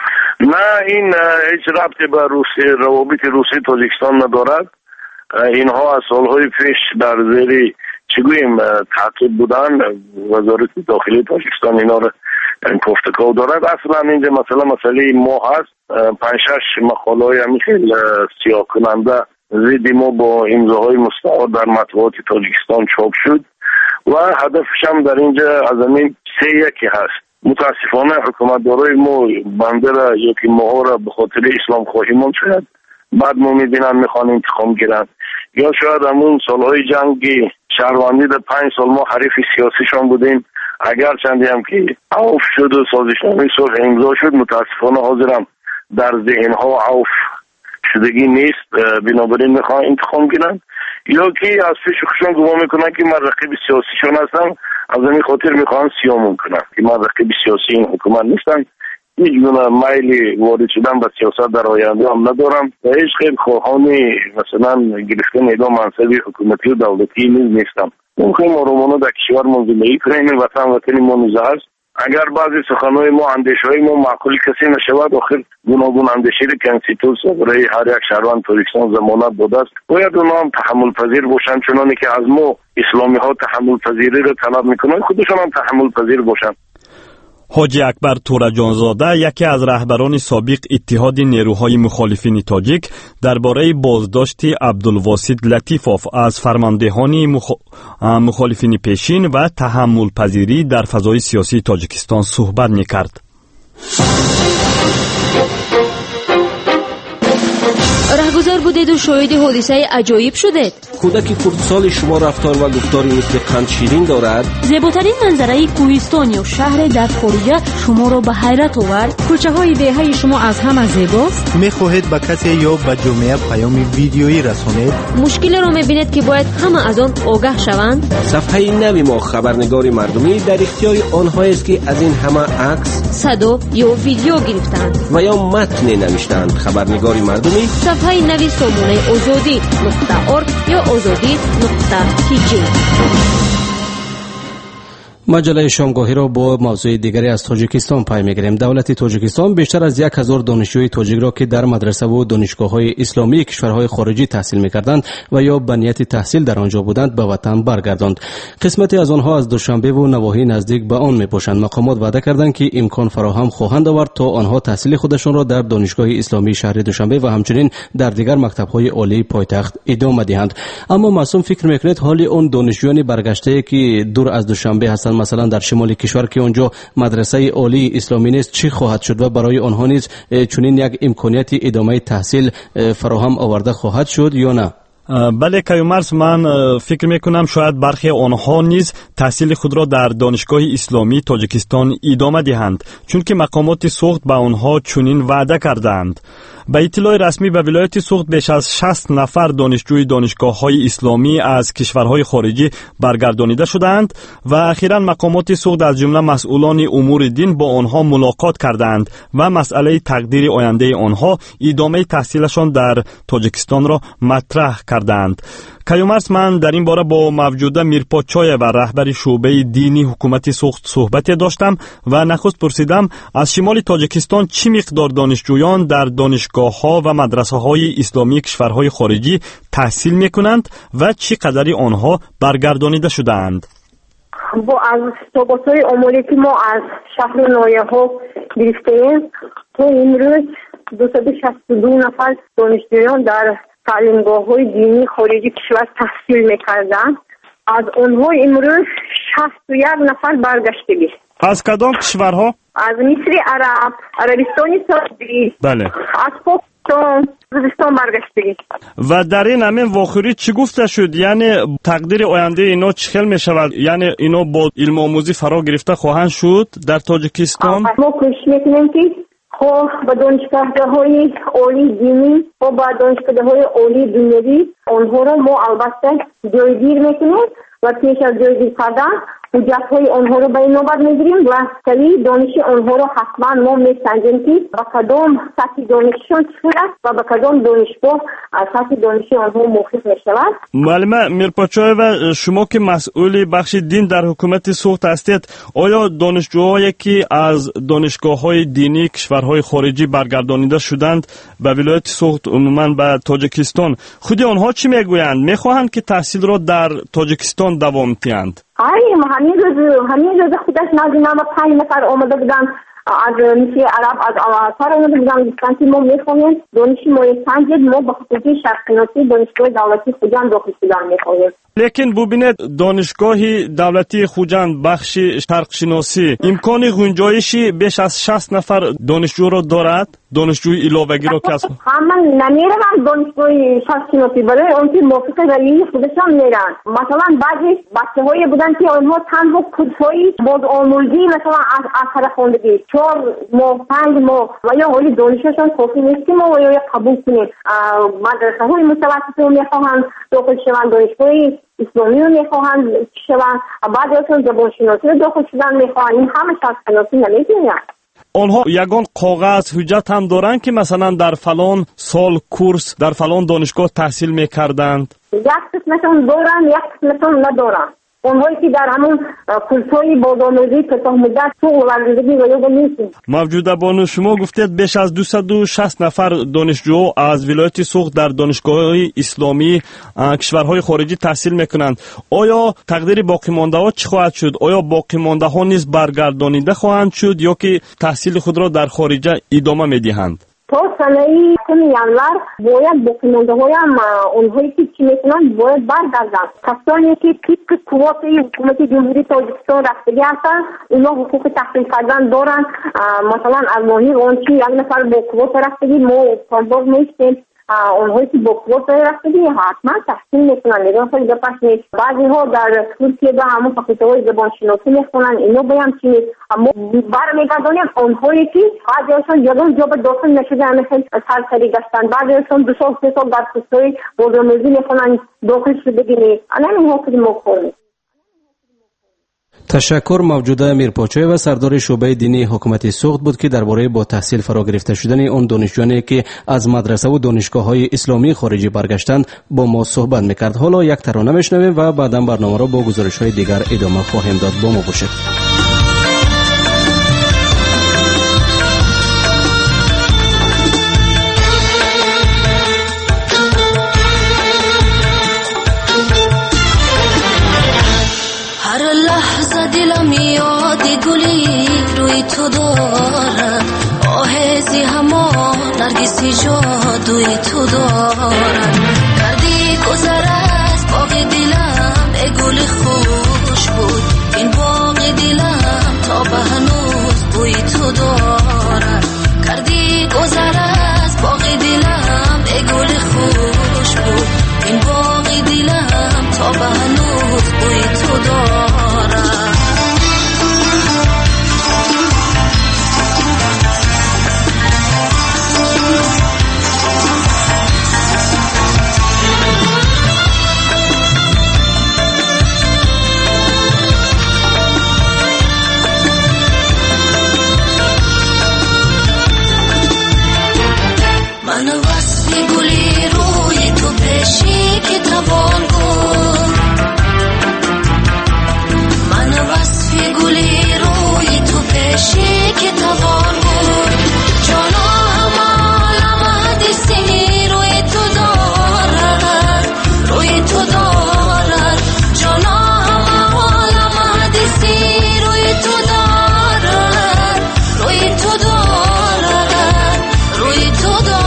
نه، این هیچ ربطی به روسیه روابط روسیه تاجیکستان ندارد. اینها از سالهای پیش در زیر چگویم تعقیب بودن. وزارت داخلی تاجیکستان اینا رو گفتگو دارد. اصلا اینجا مثلا مسئله ما هست، پنج شش مقاله های خیلی سیاه کننده ضد ما با امضاهای مستعار در مطبوعات تاجیکستان چاپ شد و هدفش هم در اینجا از همین سه یکی هست. متاسفانه حکومتدارای ما بنده را یکی ماها را به خاطر اسلام خواهی من شد، بعد ما میبینن میخوان انتقام گیرن، یا شاید همون سالهای جنگی شهروندی در پنج سال ما حریف سیاسیشان بودیم، اگر چندی هم که عوف شد و سازشنامه صلح امضا شد، متاسفانه حاضرم در ذهنها عوف شدگی نیست، بنابراین میخوان انتقام گیرن، یا که از پیش خودشون گمان میکنن که من رقیب سیاسیشون هستم، از این خاطر میخوان سیامون کنن که من رقیب سیاسی این حکومت نیستم. هیچ گونه میل وارد شدن به سیاست در آینده هم ندارم و هیچ خیلی خواهان مثلا گرفتن اعلام منصب حکومتی و دولتی نیز نیستم. ممکن ما رومانو در کشور منزله‌ای کنیم، وطن وطن ما نیز است. اگر بعضی سخنهای ما اندیشهای ما معقول کسی نشود، آخر گوناگون اندیشه کنستیتوسیون برای هر یک شهروند تاجیکستان ضمانت داده است، باید اونها هم تحمل پذیر باشند، چنانه که از ما اسلامی ها تحمل پذیری را طلب میکنن، خودشان هم تحمل پذیر باشند. حاجی اکبر تورجانزاده، یکی از رهبران سابق اتحاد نیروهای مخالفین تاجیک، درباره بازداشت عبدالواسط لطیفوف از فرماندهان مخ... مخالفین پیشین و تحمل پذیری در فضای سیاسی تاجیکستان صحبت می‌کرد. رهگذر بودید و شاهد حادثه عجایب شدید. کودک خردسال شما رفتار و گفتاری مثل قند شیرین دارد. زیباترین منظره کوهستان یا شهر در خارجه شما را به حیرت آورد. کوچه های دهه شما از همه زیباست. میخواهید به کسی یا به جامعه پیام ویدیویی رسانید؟ مشکلی را میبینید که باید همه از آن آگاه شوند. صفحه نوی ما خبرنگار مردمی در اختیار آنها است که از این همه عکس، صدا یا ویدیو گرفتند و یا متن نوشتند. خبرنگار مردمی صفحه نوی سامانه آزادی نقطه ارگ یا آزادی نقطه تی جی. مجله شامگاهی را با موضوع دیگری از تاجیکستان پای میگیریم. دولت تاجیکستان بیشتر از یک هزار دانشجوی تاجیک را که در مدرسه و دانشگاه‌های اسلامی کشورهای خارجی تحصیل می‌کردند و یا به نیت تحصیل در آنجا بودند به وطن برگرداند. قسمتی از آنها از دوشنبه و نواحی نزدیک به آن می‌باشند. مقامات وعده کردند که امکان فراهم خواهند آورد تا آنها تحصیل خودشان را در دانشگاه اسلامی شهر دوشنبه و همچنین در دیگر مکتب‌های عالی پایتخت ادامه دهند. اما معصوم فکر می‌کند حالی اون دانشجویان برگشته که دور از دوشنبه هستند، مثلا در شمال کشور که اونجا مدرسه عالی اسلامی نیست، چی خواهد شد و برای آنها نیز چنین یک امکانیت ادامه تحصیل فراهم آورده خواهد شد یا نه؟ بله کیومرس، من فکر میکنم شاید برخی آنها نیز تحصیل خود را در دانشگاه اسلامی تاجیکستان ادامه دهند، چون که مقامات سوخت به آنها چنین وعده کردند. به اطلاع رسمی به ولایت سوخت بیش از شصت نفر دانشجوی دانشگاه‌های اسلامی از کشورهای خارجی برگردانیده شدند و اخیراً مقامات سوخت از جمله مسئولان امور دین با آنها ملاقات کردند و مسئله تقدیر آینده آنها ادامه تحصیلشان در تاجیکستان را مطرح کردند. کیومرس، من در این باره با موجوده میرپاچای و رهبر شعبه دینی حکومت سوخت صحبت داشتم و نخست پرسیدم از شمال تاجیکستان چی مقدار دانشجویان در دانشگاه‌ها و مدرسه‌های اسلامی کشورهای خارجی تحصیل می‌کنند و چی قدری آنها برگردانیده شدند. با از صحبت‌های عمومی که ما از شهر نایه‌ها گرفتیم، تا امروز دویست و شصت و دو نفر دانشجویان در تعلیمگاه‌های دینی خارجی کشور تحصیل می‌کردند. از آنها امروز شصت و یک نفر برگشتگی. از کدام کشورها؟ از مصر عرب، عربستان سعودی، بله، از پاکستان، وزستان برگشتگی. و در این همین واخری چی گفته شد؟ یعنی تقدیر آینده اینا چه خیل می شود؟ یعنی اینا با علم آموزی فرا گرفته خواهند شد در تاجیکستان؟ ما کوشش میکنیم که خب به دانشگاه‌های عالی دینی و به دانشگاه‌های عالی دنیوی آنها را ما البته جایگیر میکنیم و پیش از جایگیر کردن حجت‌های آنها را به این نوبت میگیریم و سریع دانش آنها را حتما ما میسنجیم که به کدام سطح دانششان چطور است و به کدام دانشگاه از سطح دانشی آنها موافق میشود. معلمه میرپاچای و شما که مسئول بخش دین در حکومت سوخت هستید، آیا دانشجوهایی که از دانشگاه‌های دینی کشورهای خارجی برگردانیده شدند به ولایت سوخت عموما به تاجیکستان، خود آنها چی میگویند؟ میخواهند که تحصیل را در تاجیکستان دوام دهند؟ آره، همین روز همین روز خودش نازی ما پنج نفر آمده بودن از مثل عرب از آثار اون بودن گفتن که ما میخواهیم دانش مایه سنجد ما به خصوص شرقشناسی دانشگاه دولتی خوجند داخل شدن میخواهیم. لیکن ببینید دانشگاه دولتی خوجند بخش شرقشناسی امکان گنجایشی بیش از شصت نفر دانشجو را دارد؟ دانشجوی علاوه‌ای را کسب همه نمیرن دانشگاه شرقشناسی برای اون که موافق رأی خودشان میرن. مثلا بعضی بچه‌هایی بودن که اونها تنها کورس‌های باز آموزی مثلا از اثر خوندگی چهار ماه پنج ماه و یا حالی دانششان کافی نیست که ما یا قبول کنیم. مدرسه‌های متوسطه میخواهند داخل شوند، دانشگاه اسلامی رو میخواهند شوند، بعد ازشون زبان شناسی رو داخل شدن میخواهند. این همه شرقشناسی نمیتونن. آنها یگان کاغذ حجت هم دارن که مثلا در فلان سال کورس در فلان دانشگاه تحصیل میکردند؟ یک قسمتون دارن یک قسمتون ندارن. اونهایی که در همون کورس‌های بازآموزی کوتاه مدت تو ورزندگی و یوگا نیستن. موجوده بانو شما گفتید بیش از دویست و شصت نفر دانشجو از ولایت سوخت در دانشگاه‌های اسلامی کشورهای خارجی تحصیل میکنند. آیا تقدیر باقی مانده ها چی خواهد شد؟ آیا باقی مانده ها نیز برگردانیده خواهند شد یا که تحصیل خود را در خارج ادامه میدهند؟ تا سنه کنیانلار باید باقی مانده های هم اونهایی که چی میکنن باید برگردن. کسانی که طبق قوات حکومت جمهوری تاجیکستان رفتگی هستن اونا حقوق تحصیل کردن دارن. مثلا ارمانی اون چی یک نفر با قوات رفتگی ما پاسدار نیستیم. اونهایی که با قوات رفتگی حتما تحصیل میکنن. نگاه خیلی دپش نیست. بعضی ها در ترکیه به همون فاکولته های زبان شناسی میخونن. اینا بایم چی نیست. اما برمیگردانیم اونهایی که بعضی هاشون یادون جا به داخل نشده همه سرسری گشتن. بعضی هاشون دو سال سه سال در کورس‌های بازآموزی میخونن داخل شدگی نیست. همین حاصل ما کنیم. تشکر. موجوده امیر پاچای و سردار شعبه دینی حکومت سوخت بود که درباره با تحصیل فرا گرفته شدن اون دانشجویانی که از مدرسه و دانشگاه‌های اسلامی خارجی برگشتند با ما صحبت میکرد. حالا یک ترانه میشنویم و بعداً برنامه را با گزارش‌های دیگر ادامه خواهیم داد. با ما باشید. دلم یاد گلی روی تو دارد، آهزی همان نرگسی جادوی تو دارد. کردی گذر از باغ دلم ای گل خوش بود، این باغ دلم تا به هنوز بوی تو دارد. کردی گذر از باغ دلم ای گل خوش بود، این باغ دلم تا به هنوز بوی تو دارد. من وصف گلی روی تو پیشی که توان گفت، من وصف گلی روی تو پیشی که توان گفت. جانا همال دیسی روی تو دارد، روی تو دارد. جانا همال دیسی روی تو دارد، روی تو دارد، روی تو دارد.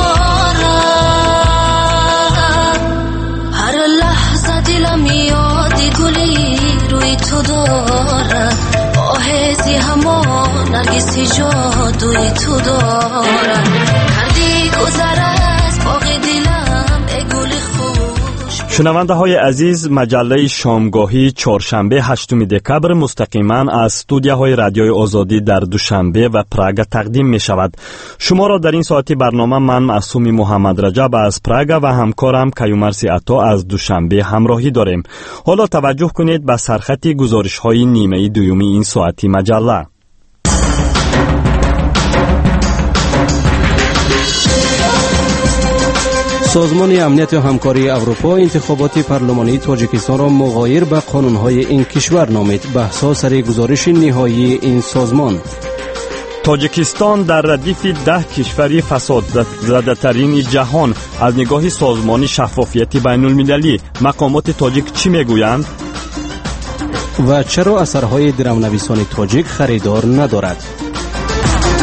تو دارد آهزی همان نرگسی جادوی تو دارد. کردی گذر از باغ دلم ای گل خوش. شنونده های عزیز، مجله شامگاهی چهارشنبه هشتم دکبر مستقیما از استودیوهای رادیوی آزادی در دوشنبه و پراگ تقدیم می شود. شما را در این ساعتی برنامه من معصوم محمد رجب از پراگ و همکارم کیومرسی عطا از دوشنبه همراهی داریم. حالا توجه کنید به سرخط گزارش های نیمه دومی این ساعتی مجله. سازمان امنیت و همکاری اروپا انتخابات پارلمانی تاجیکستان را مغایر به قانون‌های این کشور نامید. بحث‌ها سر گزارش نهایی این سازمان. تاجیکستان در ردیف ده کشوری فساد زده‌ترین جهان از نگاه سازمان شفافیت بین المللی. مقامات تاجیک چی میگویند؟ و چرا اثرهای درام‌نویسان تاجیک خریدار ندارد؟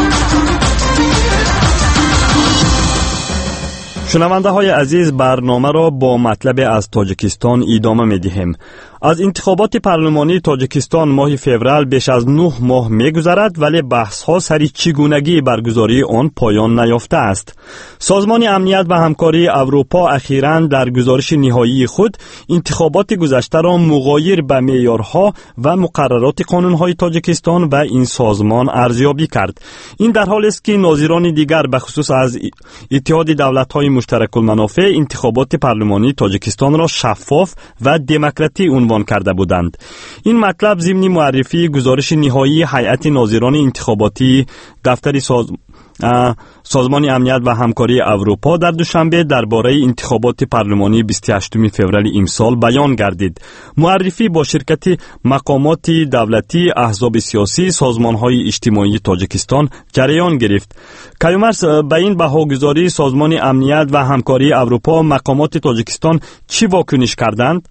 شنونده های عزیز، برنامه را با مطلب از تاجیکستان ادامه می دهیم. از انتخابات پارلمانی تاجیکستان ماه فوریه بیش از نه ماه می گذرد، ولی بحث ها سری چگونگی برگزاری آن پایان نیافته است. سازمان امنیت و همکاری اروپا اخیراً در گزارش نهایی خود انتخابات گذشته را مغایر به معیارها و مقررات قانون‌های تاجیکستان و این سازمان ارزیابی کرد. این در حالی است که ناظران دیگر به خصوص از اتحاد دولت‌های مشترک المنافع انتخابات پارلمانی تاجیکستان را شفاف و دموکراتی عنوان کرده بودند. این مطلب ضمن معرفی گزارش نهایی هیئت ناظران انتخاباتی دفتر ساز... سازمان امنیت و همکاری اروپا در دوشنبه درباره انتخابات پارلمانی بیست و هشتم فوریه امسال بیان گردید. معرفی با شرکت مقامات دولتی، احزاب سیاسی، سازمان‌های اجتماعی تاجیکستان جریان گرفت. کیومرس، به این بهاگذاری سازمان امنیت و همکاری اروپا مقامات تاجیکستان چی واکنش کردند؟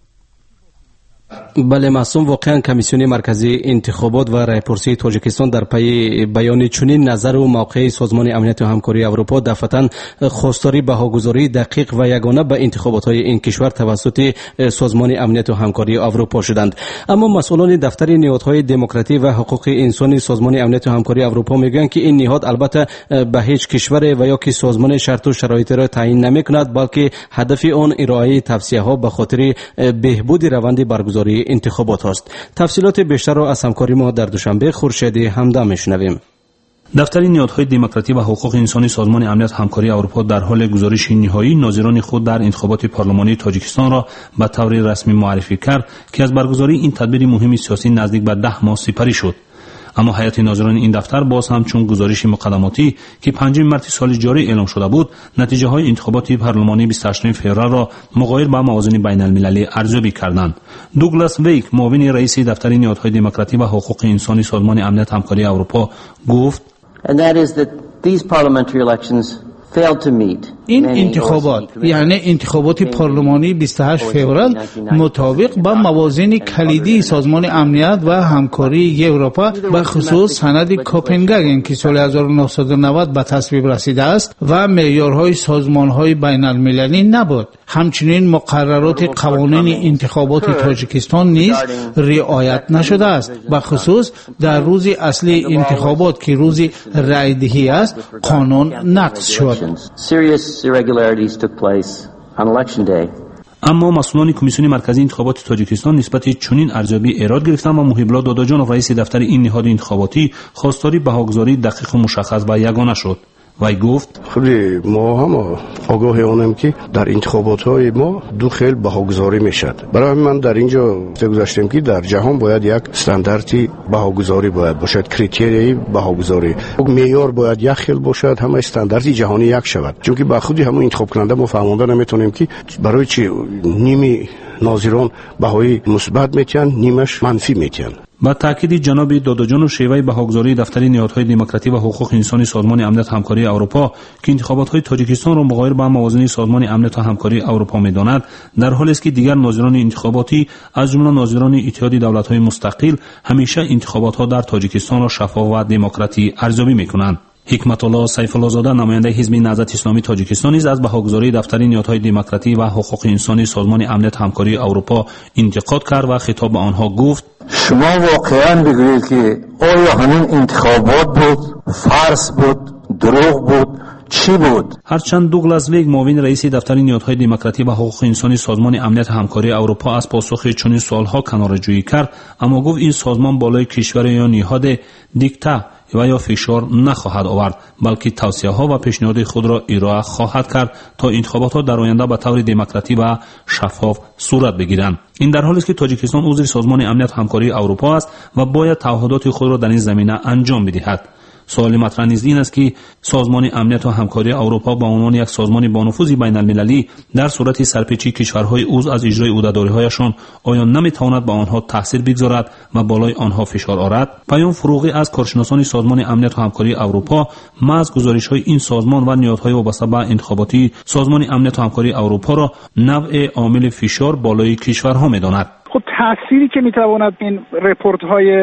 بله معصوم، واقعا کمیسیون مرکزی انتخابات و رایپرسی تاجیکستان در پی بیان چنین نظر و موقع سازمان امنیت و همکاری اروپا دفعتاً خواستاری بهاگذاری دقیق و یگانه به انتخابات‌های این کشور توسط سازمان امنیت و همکاری اروپا شدند. اما مسئولان دفتر نهادهای دموکراتی و حقوق انسانی سازمان امنیت و همکاری اروپا میگویند که این نهاد البته به هیچ کشور و یا که سازمان شرط و شرایط را تعیین نمی‌کند، بلکه هدف آن ارائه توصیه‌ها به خاطر بهبود روند برگزاری انتخابات است. تفصیلات بیشتر را از همکاری ما در دوشنبه خورشید همدم میشنویم. دفتر نهادهای دموکراتی و حقوق انسانی سازمان امنیت همکاری اروپا در حال گزارش نهایی ناظران خود در انتخابات پارلمانی تاجیکستان را به طور رسمی معرفی کرد که از برگزاری این تدبیر مهم سیاسی نزدیک به ده ماه سپری شد. اما هیئت ناظران این دفتر باز هم چون گزارش مقدماتی که پنجم مارس سال جاری اعلام شده بود، نتیجه های انتخابات پارلمانی بیست و هشتم فوریه را مغایر به موازین بین المللی ارزیابی کردند. دوگلاس ویک، معاون رئیس دفتر نهادهای دموکراتی و حقوق انسانی سازمان امنیت همکاری اروپا گفت: And that is that these parliamentary elections failed to meet این انتخابات یعنی انتخابات پارلمانی بیست و هشت فوریه مطابق با موازین کلیدی سازمان امنیت و همکاری اروپا به خصوص سند کوپنهاگن که سال هزار و نهصد و نود به تصویب رسیده است و معیارهای سازمانهای بین المللی نبود. همچنین مقررات قوانین انتخابات تاجیکستان نیز رعایت نشده است. به خصوص در روز اصلی انتخابات که روز رای دهی است قانون نقض شد. irregularities took place on election day. اما مسئولان کمیسیون مرکزی انتخابات تاجیکستان نسبت چنین ارزیابی ایراد گرفتند و محیب‌الله داداجانov رئیس دفتر این نهاد انتخاباتی خواستاری بهاگذاری دقیق و مشخص و یگانه شد. وی گفت: خیلی ما هم آگاه آنیم که در انتخابات های ما دو خیل بهاگذاری میشد. برای من در اینجا گذاشتم که در جهان باید یک استانداردی بهاگذاری باید باشد، کریتریای بهاگذاری، معیار باید یک خیل باشد، همه استانداردی جهانی یک شود. چون که با خودی همون انتخاب کننده ما فهمانده نمیتونیم که برای چی نیمی ناظران بهای مثبت میتین، نیمش منفی میتین. با تاکید جناب داداجانov شیوه بهاگذاری دفتر نهادهای دموکراتی و حقوق انسانی سازمان امنیت همکاری اروپا که انتخابات‌های تاجیکستان را مغایر به موازین سازمان امنیت و همکاری اروپا می‌داند، در حالی است که دیگر ناظران انتخاباتی از جمله ناظران اتحاد دولت‌های مستقل همیشه انتخابات‌ها در تاجیکستان را شفاف و دموکراتی ارزیابی می‌کنند. حکمت الله سیف الله زاده، نماینده حزب نهضت اسلامی تاجیکستان، نیز از بهاگذاری دفتر نهادهای دموکراتی و حقوق انسانی سازمان امنیت همکاری اروپا انتقاد کرد و خطاب به آنها گفت: شما واقعا بگویید که آیا همین انتخابات بود، فرض بود، دروغ بود، چی بود؟ هرچند دوگلاس ویگ، معاون رئیس دفتر نهادهای دموکراتی و حقوق انسانی سازمان امنیت همکاری اروپا از پاسخ چنین سوالها کناره‌جویی کرد، اما گفت این سازمان بالای کشور یا نهاد دیکته و یا فشار نخواهد آورد، بلکه توصیه‌ها و پیشنهاد خود را ارائه خواهد کرد تا انتخابات در آینده به طور دموکراتی و شفاف صورت بگیرند. این در حالی است که تاجیکستان عضو سازمان امنیت همکاری اروپا است و باید تعهدات خود را در این زمینه انجام بدهد. سوال مطرح نیز این است که سازمان امنیت و همکاری اروپا با عنوان یک سازمان با نفوذ بین المللی در صورت سرپیچی کشورهای عضو از اجرای عهده‌داری‌هایشان آیا نمی‌تواند با آنها تاثیر بگذارد و بالای آنها فشار آورد؟ پیام فروغی از کارشناسان سازمان امنیت و همکاری اروپا محض گزارش‌های این سازمان و نهادهای وابسته به انتخاباتی سازمان امنیت و همکاری اروپا را نوع عامل فشار بالای کشورها می‌داند. خب تأثیری که می‌تواند این رپورت‌های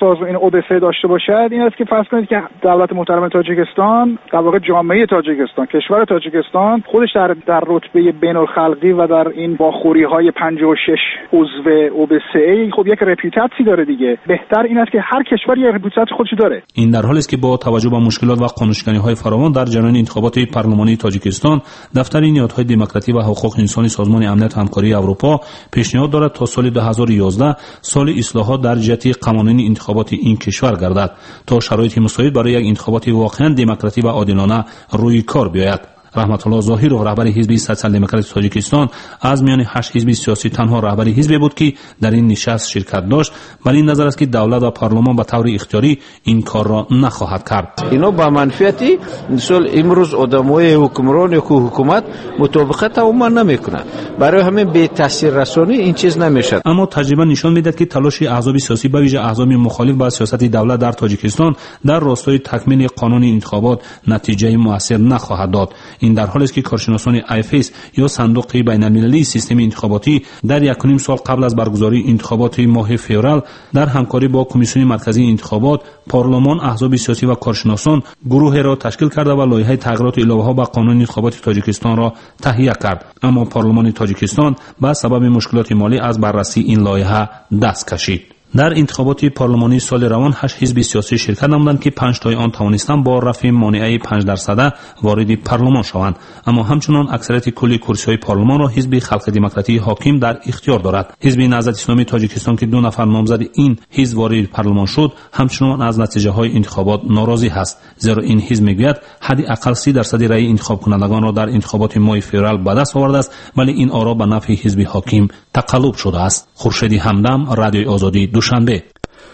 سازمان این او بی سی داشته باشد این است که فرض کنید که دولت محترم تاجیکستان، در واقع جامعه تاجیکستان، کشور تاجیکستان خودش در در رتبه بین‌الخلقی و در این باخوری‌های پنجاه و شش عضو او بی سی خب یک رپیوتاسی داره دیگه. بهتر این است که هر کشور یک رپیوتاسی خودش داره. این در حالی است که با توجه به مشکلات و قانون‌شکنی‌های فراوان در جریان انتخابات پارلمانی تاجیکستان، دفتر نهادهای دموکراسی و حقوق انسانی سازمان امنیت همکاری اروپا پیشنهاد دارد تا سال دو هزار و یازده سال اصلاحات در جهت قوانین انتخابات این کشور گردد تا شرایط مساعد برای یک انتخابات واقعا دموکراتی و عادلانه روی کار بیاید. رحمت الله ظاهرو رهبر حزب سوسیال دموکرات تاجیکستان از میان هشت حزب سیاسی تنها رهبر حزبی بود که در این نشست شرکت داشت، ولی این نظر است که دولت و پارلمان به طور اختیاری این کار را نخواهد کرد. اینا با منفیتی مثل امروز آدمای حکمران یا حکومت مطابقت عموما نمیکنند، برای همین به تاثیر رسانی این چیز نمیشه. اما تجربه نشان میدهد که تلاش احزاب سیاسی به ویژه احزاب مخالف با سیاست دولت در تاجیکستان در راستای تکمیل قانون انتخابات نتیجه مؤثر نخواهد داد. این در حالی است که کارشناسان آیفیس یا صندوق بین المللی سیستم انتخاباتی در یک و نیم سال قبل از برگزاری انتخابات ماه فوریه در همکاری با کمیسیون مرکزی انتخابات، پارلمان، احزاب سیاسی و کارشناسان گروه را تشکیل کرده و لایحه تغییرات الهه‌ها به قانون انتخابات تاجیکستان را تهیه کرد، اما پارلمان تاجیکستان به سبب مشکلات مالی از بررسی این لایحه دست کشید. در انتخابات پارلمانی سال روان هشت حزب سیاسی شرکت نمودند که پنج تای آن توانستند با رفع مانعه پنج درصد وارد پارلمان شوند، اما همچنان اکثریت کلی کرسی‌های پارلمان را حزب خلق دموکراتی حاکم در اختیار دارد. حزب نهضت اسلامی تاجیکستان که دو نفر نامزد این حزب وارد پارلمان شد، همچنان از نتیجه‌های انتخابات ناراضی است، زیرا این حزب میگوید حداقل سی درصد رأی انتخاب کنندگان را در انتخابات ماه فوریه به دست آورده است، ولی این آرا به نفع حزب حاکم تقلب شده است. خورشید همدم، رادیوی آزادی، دوشنبه.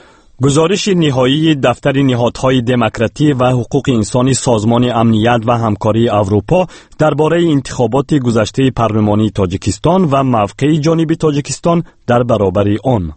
گزارش نهایی دفتر نهادهای دموکراتی و حقوق انسانی سازمان امنیت و همکاری اروپا درباره انتخابات گذشته پارلمانی تاجیکستان و موقع جانب تاجیکستان در برابر آن.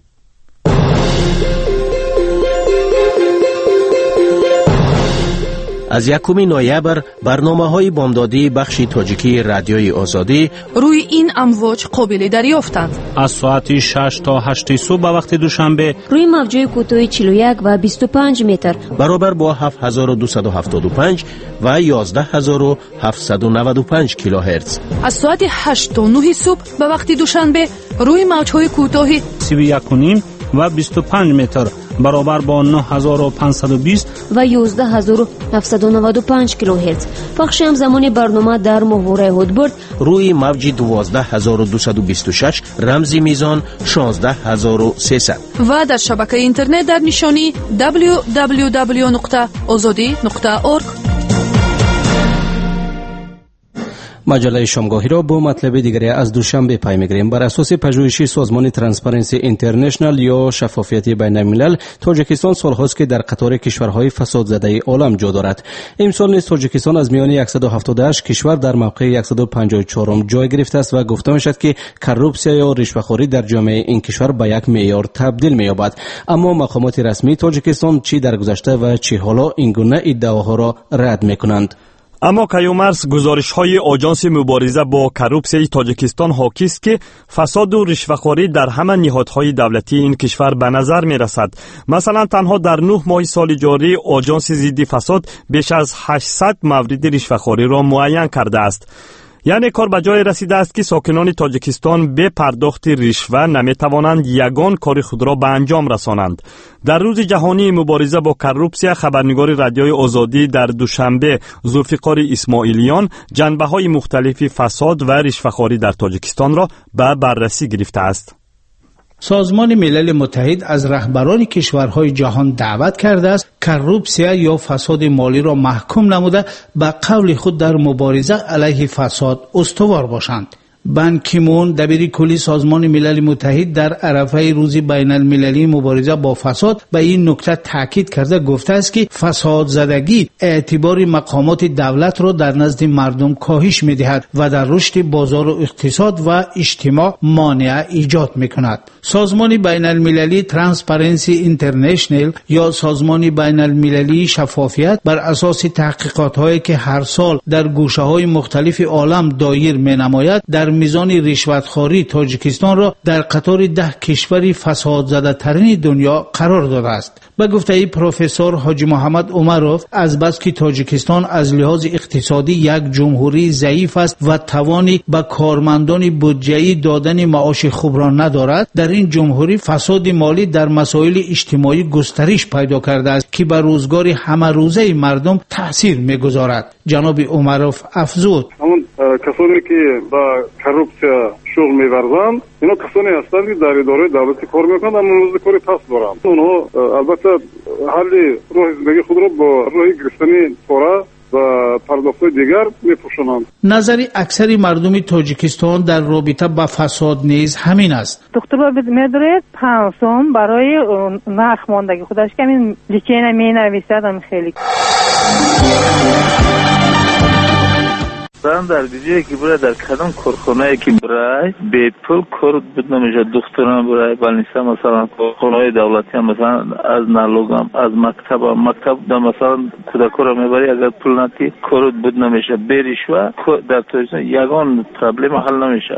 از یکم نوامبر برنامه‌های بامدادی بخش تاجیکی رادیوی آزادی روی این امواج قابل دریافتند. از ساعت شش تا هشت صبح به وقت دوشنبه روی موج‌های کوتاه چهل و یک و بیست و پنج متر برابر با هفت هزار و دویست و هفتاد و پنج و یازده هزار و هفتصد و نود و پنج کیلوهرتز. از ساعت هشت تا نه صبح به وقت دوشنبه روی موج‌های کوتاه سی و یک و نیم و بیست و پنج متر برابر با نه هزار و پانصد و بیست و یازده هزار و هفتصد و نود و پنج کیلوهرتز. پخش همزمان برنامه در ماهواره هودبرد روی موج دوازده هزار و دویست و بیست و شش رمزی میزان شانزده هزار و سیصد و در شبکه اینترنت در نشانی دبلیو دبلیو دبلیو نقطه آزادی نقطه اورگ. مجله شامگاهی را با مطلب دیگری از دوشنبه پی می‌گیریم. بر اساس پژوهشی سازمان ترانسپرنسی اینترنشنال یا شفافیت بین الملل، تاجیکستان سالهاست که در قطار کشورهای فساد زده عالم جا دارد. امسال نیز تاجیکستان از میان صد و هفتاد و هشت کشور در موقع صد و پنجاه و چهارم جای گرفته است و گفته می‌شود که کروپسیا یا رشوه‌خواری در جامعه این کشور به یک معیار تبدیل می‌یابد. اما مقامات رسمی تاجیکستان چی در گذشته و چی حالا این گونه ادعاها را رد می‌کنند. اما کیومرس گزارش های آژانس مبارزه با کروپسیای تاجیکستان حاکی است که فساد و رشوه‌خواری در همه نهادهای دولتی این کشور به نظر می رسد. مثلا تنها در نه ماه سال جاری آژانس ضد فساد بیش از هشتصد مورد رشوه‌خواری را معین کرده است. یعنی کار به جای رسیده است که ساکنان تاجیکستان به پرداخت رشوه نمی توانند یگان کار خود را به انجام رسانند. در روز جهانی مبارزه با کروپسیا، خبرنگار رادیوی آزادی در دوشنبه ذوالفقار اسماعیلیان جنبه‌های مختلف فساد و رشوه‌خواری در تاجیکستان را به بررسی گرفته است. سازمان ملل متحد از رهبران کشورهای جهان دعوت کرده است کروپسیا یا فساد مالی را محکوم نموده به قول خود در مبارزه علیه فساد استوار باشند. بان کیمون دبیر کلی سازمان ملل متحد در عرفه روز بین المللی مبارزه با فساد به این نکته تاکید کرده گفته است که فساد زدگی اعتبار مقامات دولت را در نزد مردم کاهش می‌دهد و در رشد بازار و اقتصاد و اجتماع مانع ایجاد می‌کند. سازمان بین المللی ترانسپرنسی اینترنشنال یا سازمان بین المللی شفافیت بر اساس تحقیقات‌هایی که هر سال در گوشه‌های مختلف عالم دایر می‌نماید در در میزان رشوتخواری تاجیکستان را در قطار ده کشور فساد زده ترین دنیا قرار داده است. به گفته پروفسور حاجی محمد عمروف، از بس که تاجیکستان از لحاظ اقتصادی یک جمهوری ضعیف است و توانی به کارمندان بودجه‌ای دادن معاش خوب را ندارد، در این جمهوری فساد مالی در مسائل اجتماعی گسترش پیدا کرده است که بر روزگار همه روزه مردم تاثیر می‌گذارد. جناب عمروف افزود: همون کسانی که با کورپسیا شغل می‌ورزند، اینا کسانی هستند که در اداره دولتی کار می‌کنند اما روزی کاری پس دارند. اونها البته حل راه زندگی خود را با راه گرفتن پاره و پرداخت‌های دیگر می‌پوشانند. نظر اکثر مردم تاجیکستان در رابطه با فساد نیز همین است. دکتر می‌دارد پنج سوم برای نرخ ماندگی خودش که این لیکین می‌نویسد خیلی زن در دیجایی که برای در کدام کارخانه‌ای که برای به پول کار بود نمیشه. دختران برای بلنیسه مثلا کارخانه‌های دولتی هم مثلا از نالوگ هم از مکتب هم مکتب در مثلا کودکان را میبری اگر پول نتی کار بود نمیشه. بریش و در تاجیکستان یگان پرابلم حل نمیشه.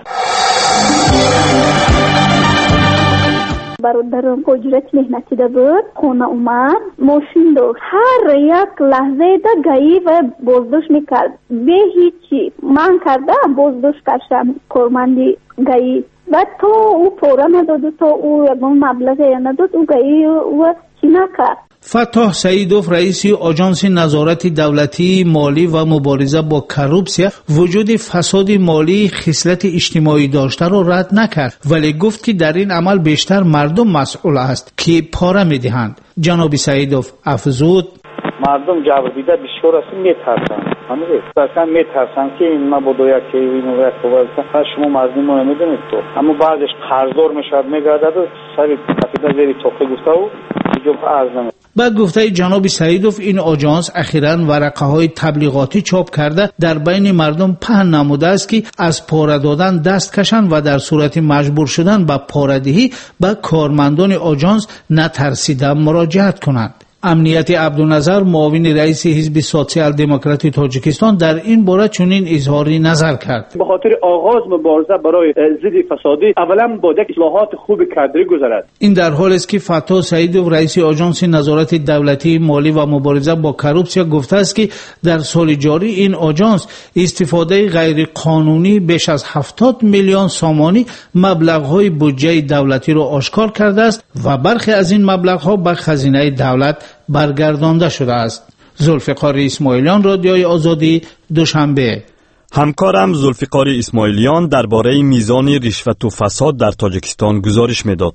برادرم اجرت مهنتی ده بود، خونه اومد، ماشین داشت، هر یک لحظه ده گایی و بازداشت میکرد به هیچی. من کردم بازداشت کردم کارمندی گایی و تو او پورا نداد و تو او یکم مبلغ نداد او گایی و چی نکرد. فتاح سعیدوف رئیس آژانس نظارت دولتی مالی و مبارزه با کورپسیا وجود فساد مالی خصلت اجتماعی داشته را رد نکرد، ولی گفت که در این عمل بیشتر مردم مسئول است که پاره میدهند. جناب سعیدوف افزود: مردم جبر دیده بسیار است میترسند. همه اصلا میترسند که این مبادا که اینو یک بابا شما مردم رو نمیدونید تو، اما بعدش قرضدار میشد میگردد و سر کفیده زیر توقع گفته و جو ارز نمیده. با گفته جناب سعیدوف، این آژانس اخیراً ورقه‌های تبلیغاتی چاپ کرده در بین مردم پهن نموده است که از پاره دادن دست کشند و در صورت مجبور شدن به پاره‌دهی به کارمندان آژانس نترسیده مراجعت کنند. امنیت عبدالنظر معاون رئیس حزب سوسیال دموکرات تاجیکستان در این باره چنین اظهاری نظر کرد: به خاطر آغاز مبارزه برای ضد فسادی اولا با یک اصلاحات خوب کادری گذرد. این در حالی است که فتاح سعیدوف رئیس آژانس نظارت دولتی مالی و مبارزه با کورپسیا گفته است که در سال جاری این آژانس استفاده غیر قانونی بیش از هفتاد میلیون سامانی مبلغ‌های بودجه دولتی را آشکار کرده است و برخی از این مبلغ‌ها به خزینه دولت برگردانده شده است. ذوالفقار اسماعیلیان، رادیوی آزادی، دوشنبه. همکارم ذوالفقار اسماعیلیان درباره میزان رشوت و فساد در تاجیکستان گزارش میداد.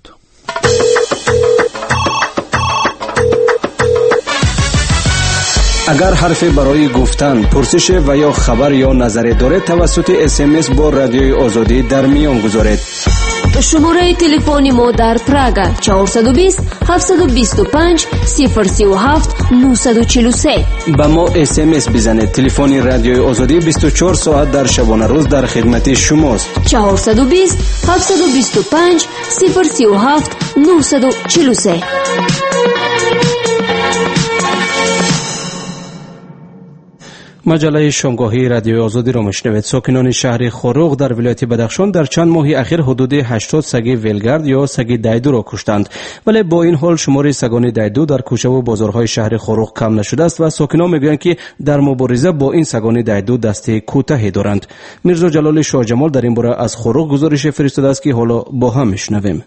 اگر حرفی برای گفتن، پرسش و یا خبر یا نظری دارید توسط اس ام اس با رادیوی آزادی در میان گذارید. شماره تلفن ما در پراگ چهارصد و بیست هفتصد و بیست و پنج صفر سی و هفت نهصد و چهل و سه. با ما اس ام اس بزنید. تلفن رادیوی آزادی بیست و چهار ساعت در شبانه روز در خدمت شماست. چهارصد و بیست هفتصد و بیست و پنج صفر سی و هفت نهصد و چهل و سه. مجله شامگاهی رادیو آزادی را میشنوید. ساکنان شهر خوروغ در ولایت بدخشان در چند ماه اخیر حدود هشتاد سگ ولگرد یا سگ دایدو را کشتند، ولی با این حال شمار سگان دایدو در کوچه و بازارهای شهر خوروغ کم نشده است و ساکنان میگویند که در مبارزه با این سگان دایدو دست کوتاهی دارند. میرزا جلال شاه جمال در این باره از خوروغ گزارش فرستاده است که حالا با هم میشنویم.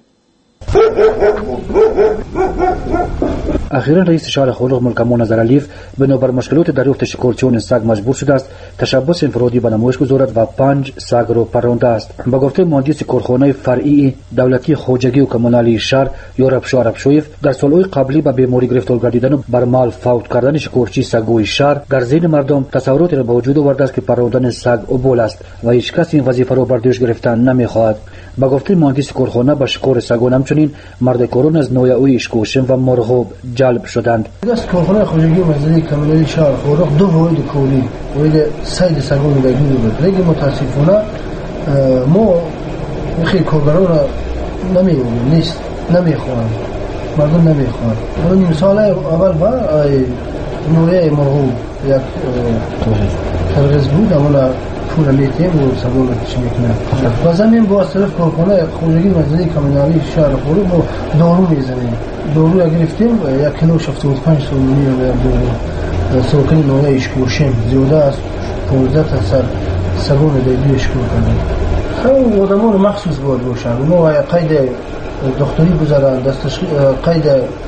اخیرا رئیس شهر خوروغ ملکمو نظرعلیف بنابر مشکلات دریافت شکارچیان سگ مجبور شده است تشبث انفرادی به نمایش گذارد و پنج سگ را پرانده است. با گفته مهندس کارخانه فرعی دولتی خوجگی و کمونالی شهر یورپ شهر شویف، در سالهای قبلی به بیماری گرفتار گردیدن و بر مال فوت کردن شکارچی سگوی شهر در ذهن مردم تصورات را به وجود آورده است که پراندن سگ عبول است و هیچ کس این وظیفه را بر دوش گرفتن نمیخواهد. با گفته مهندس کارخانه به شکار سگان همچنین مردکاران از نوعی اشکوشم و مرغوب جلب شدند. دست کارخانه خوجگی مزدی کمونالی شهر خوروغ دو واحد کولی واحد سید سگان دیگه بود، لیکن متاسفانه ما خیلی کارگران را نمی‌بینیم، نیست نمیخوان، مردم نمیخوان. اون مثال اول با نوعی مرغوب یک ترغیز بود، اما پول میتیم و سبول چی میکنه و زمین با صرف کارخانه خودگی مزدی کمونالی شهر خورو با دارو میزنیم دارو گرفتیم یک کیلو هفتاد و پنج سومی و دارو سوکن نوعه اشکوشیم زیاده از پانزده تا سر سبول دیگه اشکو کنیم همون آدمان مخصوص باید باشن اونا قید دکتری بذارن دستش قید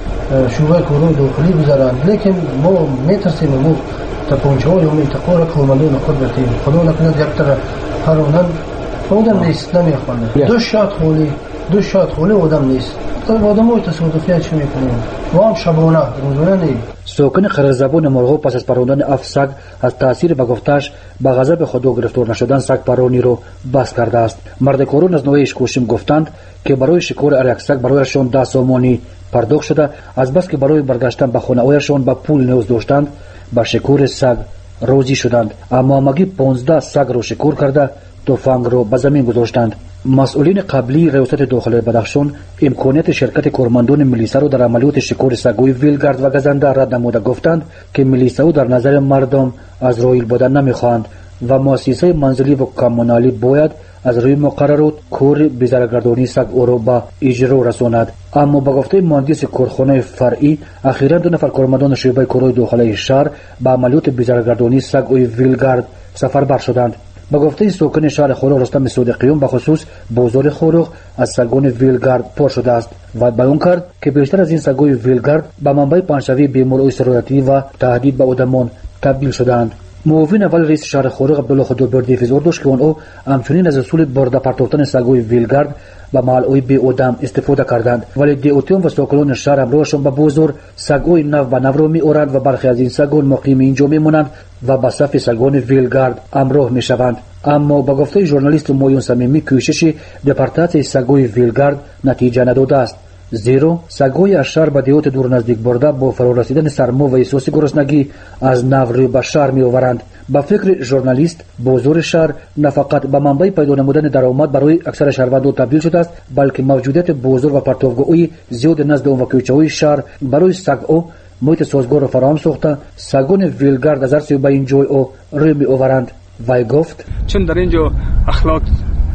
شعبه کرونا داخلی بذارن لیکن ما میترسیم ما تپانچه های منطقه را کاملا خود بتیم خدا نکنه یک طرف پرونن آدم نیست نمیخوانه دو شات خولی دو شات خولی آدم نیست آدم های تصادفی چی میکنیم و هم شبانه روزانه نیم سوکن قرضزبان مرغوب پس از پروندن اف سگ از تاثیر به گفتش به غضب خود گرفتار نشدن سگ پرونی رو بس کرده است. مرد کورون از نوعه اشکوشیم گفتند که برای شکار ارک سگ برایشان ده سومانی پرداخت شده از بس که برای برگشتن به خانه هایشان به پول نیاز داشتند به شکار سگ روزی شدند اما همگی پانزده سگ رو شکار کرده تفنگ رو به زمین گذاشتند. مسئولین قبلی ریاست داخلی بدخشان امکانیت شرکت کارمندان ملیسا رو در عملیات شکار سگوی ویلگارد و گزنده رد نموده گفتند که ملیسا در نظر مردم از رایل بودن نمیخواهند و مؤسسه منزلی و کمونالی باید از روی مقررات کار بیزارگردانی سگ او را به اجرا رساند. اما به گفته مهندس کارخانه فرعی اخیراً دو نفر کارمندان شعبه کارهای داخلی شهر به عملیات بیزارگردانی سگوی ویلگارد سفربر شدند. به گفته ساکن شهر خورو رستم صادقیان به خصوص بازار خورو از سگان ویلگارد پر شده است و بیان کرد که بیشتر از این سگای ویلگارد به منبع پنجشنبه بیماری سرایتی و تهدید به آدمان تبدیل شدند. معاون اول رئیس شهر خورو عبدالله خدابردی فیزور داشت که اون همچنین از اصول برده پرتافتن سگای ویلگارد به محل بی آدم استفاده کردند ولی دیوتیون و ساکنان شهر امروزشان به بازار سگای نو به نو را می آورند و برخی از این سگان مقیم اینجا می مانند و به صف سگان ویلگارد همراه می شوند. اما با گفته ژورنالیست مایون صمیمی کوشش دپارتاسیون سگای ویلگارد نتیجه نداده است زیرا سگای از شهر به دیوت دور نزدیک برده با فرو رسیدن سرما و احساس گرسنگی از نو روی به شهر می آورند. با فکر ژورنالیست بازار شهر نه فقط به منبع پیدا نمودن درآمد برای اکثر شهروندان تبدیل شده است بلکه موجودیت بازار و پرتوگویی زیاد نزد اون و کوچه‌های شهر برای سگ‌ها محیط سازگار را فراهم ساخته سگان ویلگارد از هر سو به این جای او روی می آورند. وی گفت چون در اینجا اخلاق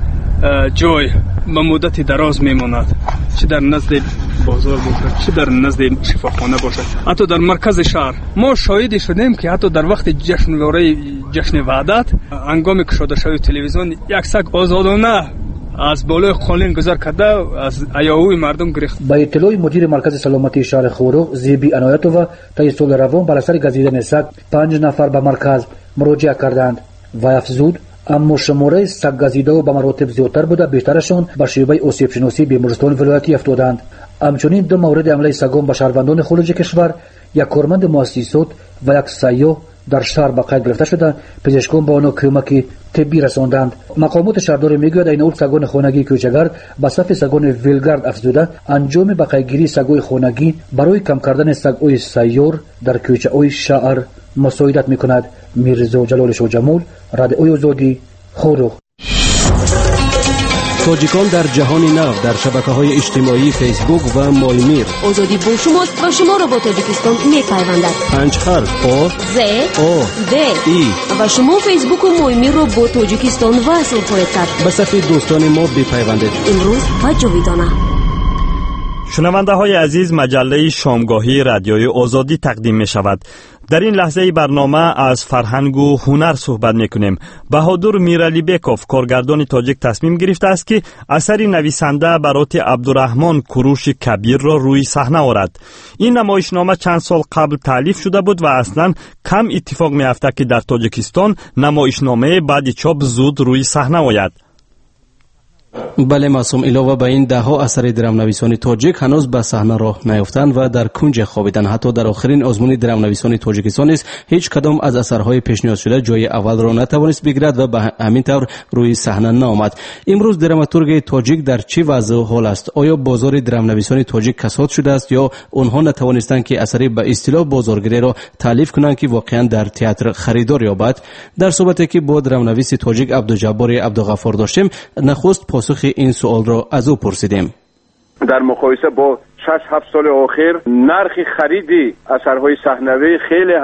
جای به مدت دراز میماند چه در نزد بازار باشد چه در نزد شفاخانه باشد حتی در مرکز شهر ما شاهد شدیم که حتی در وقت جشنواره جشن وحدت هنگامی که شده شوی تلویزیون یک سگ آزادانه از بالای قالین گذر کرده از ایاوی مردم گرفت. با اطلاع مدیر مرکز سلامتی شهر خورو زیبی عنایتووا طی سال روان بر اثر گزیدن سگ پنج نفر به مرکز مراجعه کردند و افزود اما شماره سگ گزیده به مراتب زیادتر بوده بیشترشان به شیوه آسیب شناسی بیمارستان ولایتی افتادند. همچنین دو مورد حمله سگان به شهروندان خارج کشور یک کارمند مؤسسات و یک سیاح در شهر به قید گرفته شده پزشکان به آنها کمک طبی رساندند. مقامات شهرداری میگوید این اول سگان خانگی کوچه‌گرد به صف سگان ویلگارد افزوده انجام بقایگیری سگای خانگی برای کم کردن سگ‌های سیار در کوچه‌های شهر مساعدت میکند. میرزا جلال شجمول رادیوی آزادی خورو. تاجیکان در جهان نو در شبکه‌های اجتماعی فیسبوک و مایمیر آزادی با شماست و شما را با تاجیکستان می‌پیوندد. پنج حرف آ ز او د ای و شما فیسبوک و مایمیر را با تاجیکستان وصل خواهید کرد. به صف دوستان ما بپیوندید. امروز و جاویدانه. شنونده های عزیز مجله شامگاهی رادیوی آزادی تقدیم می شود. در این لحظه برنامه از فرهنگ و هنر صحبت می کنیم. بهادر میرالی بیکوف کارگردان تاجیک تصمیم گرفته است که اثری نویسنده برات عبدالرحمن کوروش کبیر را روی صحنه آورد. این نمایشنامه چند سال قبل تالیف شده بود و اصلا کم اتفاق می افته که در تاجیکستان نمایشنامه بعد چاپ زود روی صحنه آید. بله معصوم، علاوه بر این ده ها اثر درام نویسان تاجیک هنوز به صحنه راه نیافتند و در کنج خوابیدن. حتی در آخرین آزمون درام نویسان تاجیکستان نیز هیچ کدام از اثرهای پیشنهاد شده جای اول را نتوانست بگیرد و به همین طور روی صحنه نآمد. امروز دراماتورگ تاجیک در چه وضع و حال است؟ آیا بازار درام نویسان تاجیک کساد شده است یا آنها نتوانستند که اثری به اصطلاح بازارگری را تالیف کنند که واقعا در تئاتر خریدار یابد؟ در صحبتی که با درام نویس تاجیک عبدالجبار عبدالغفار داشتیم نخست پاسخ این سوال را از او پرسیدیم. در مقایسه با شش هفت سال آخر نرخ خرید اثرهای صحنوی خیلی هم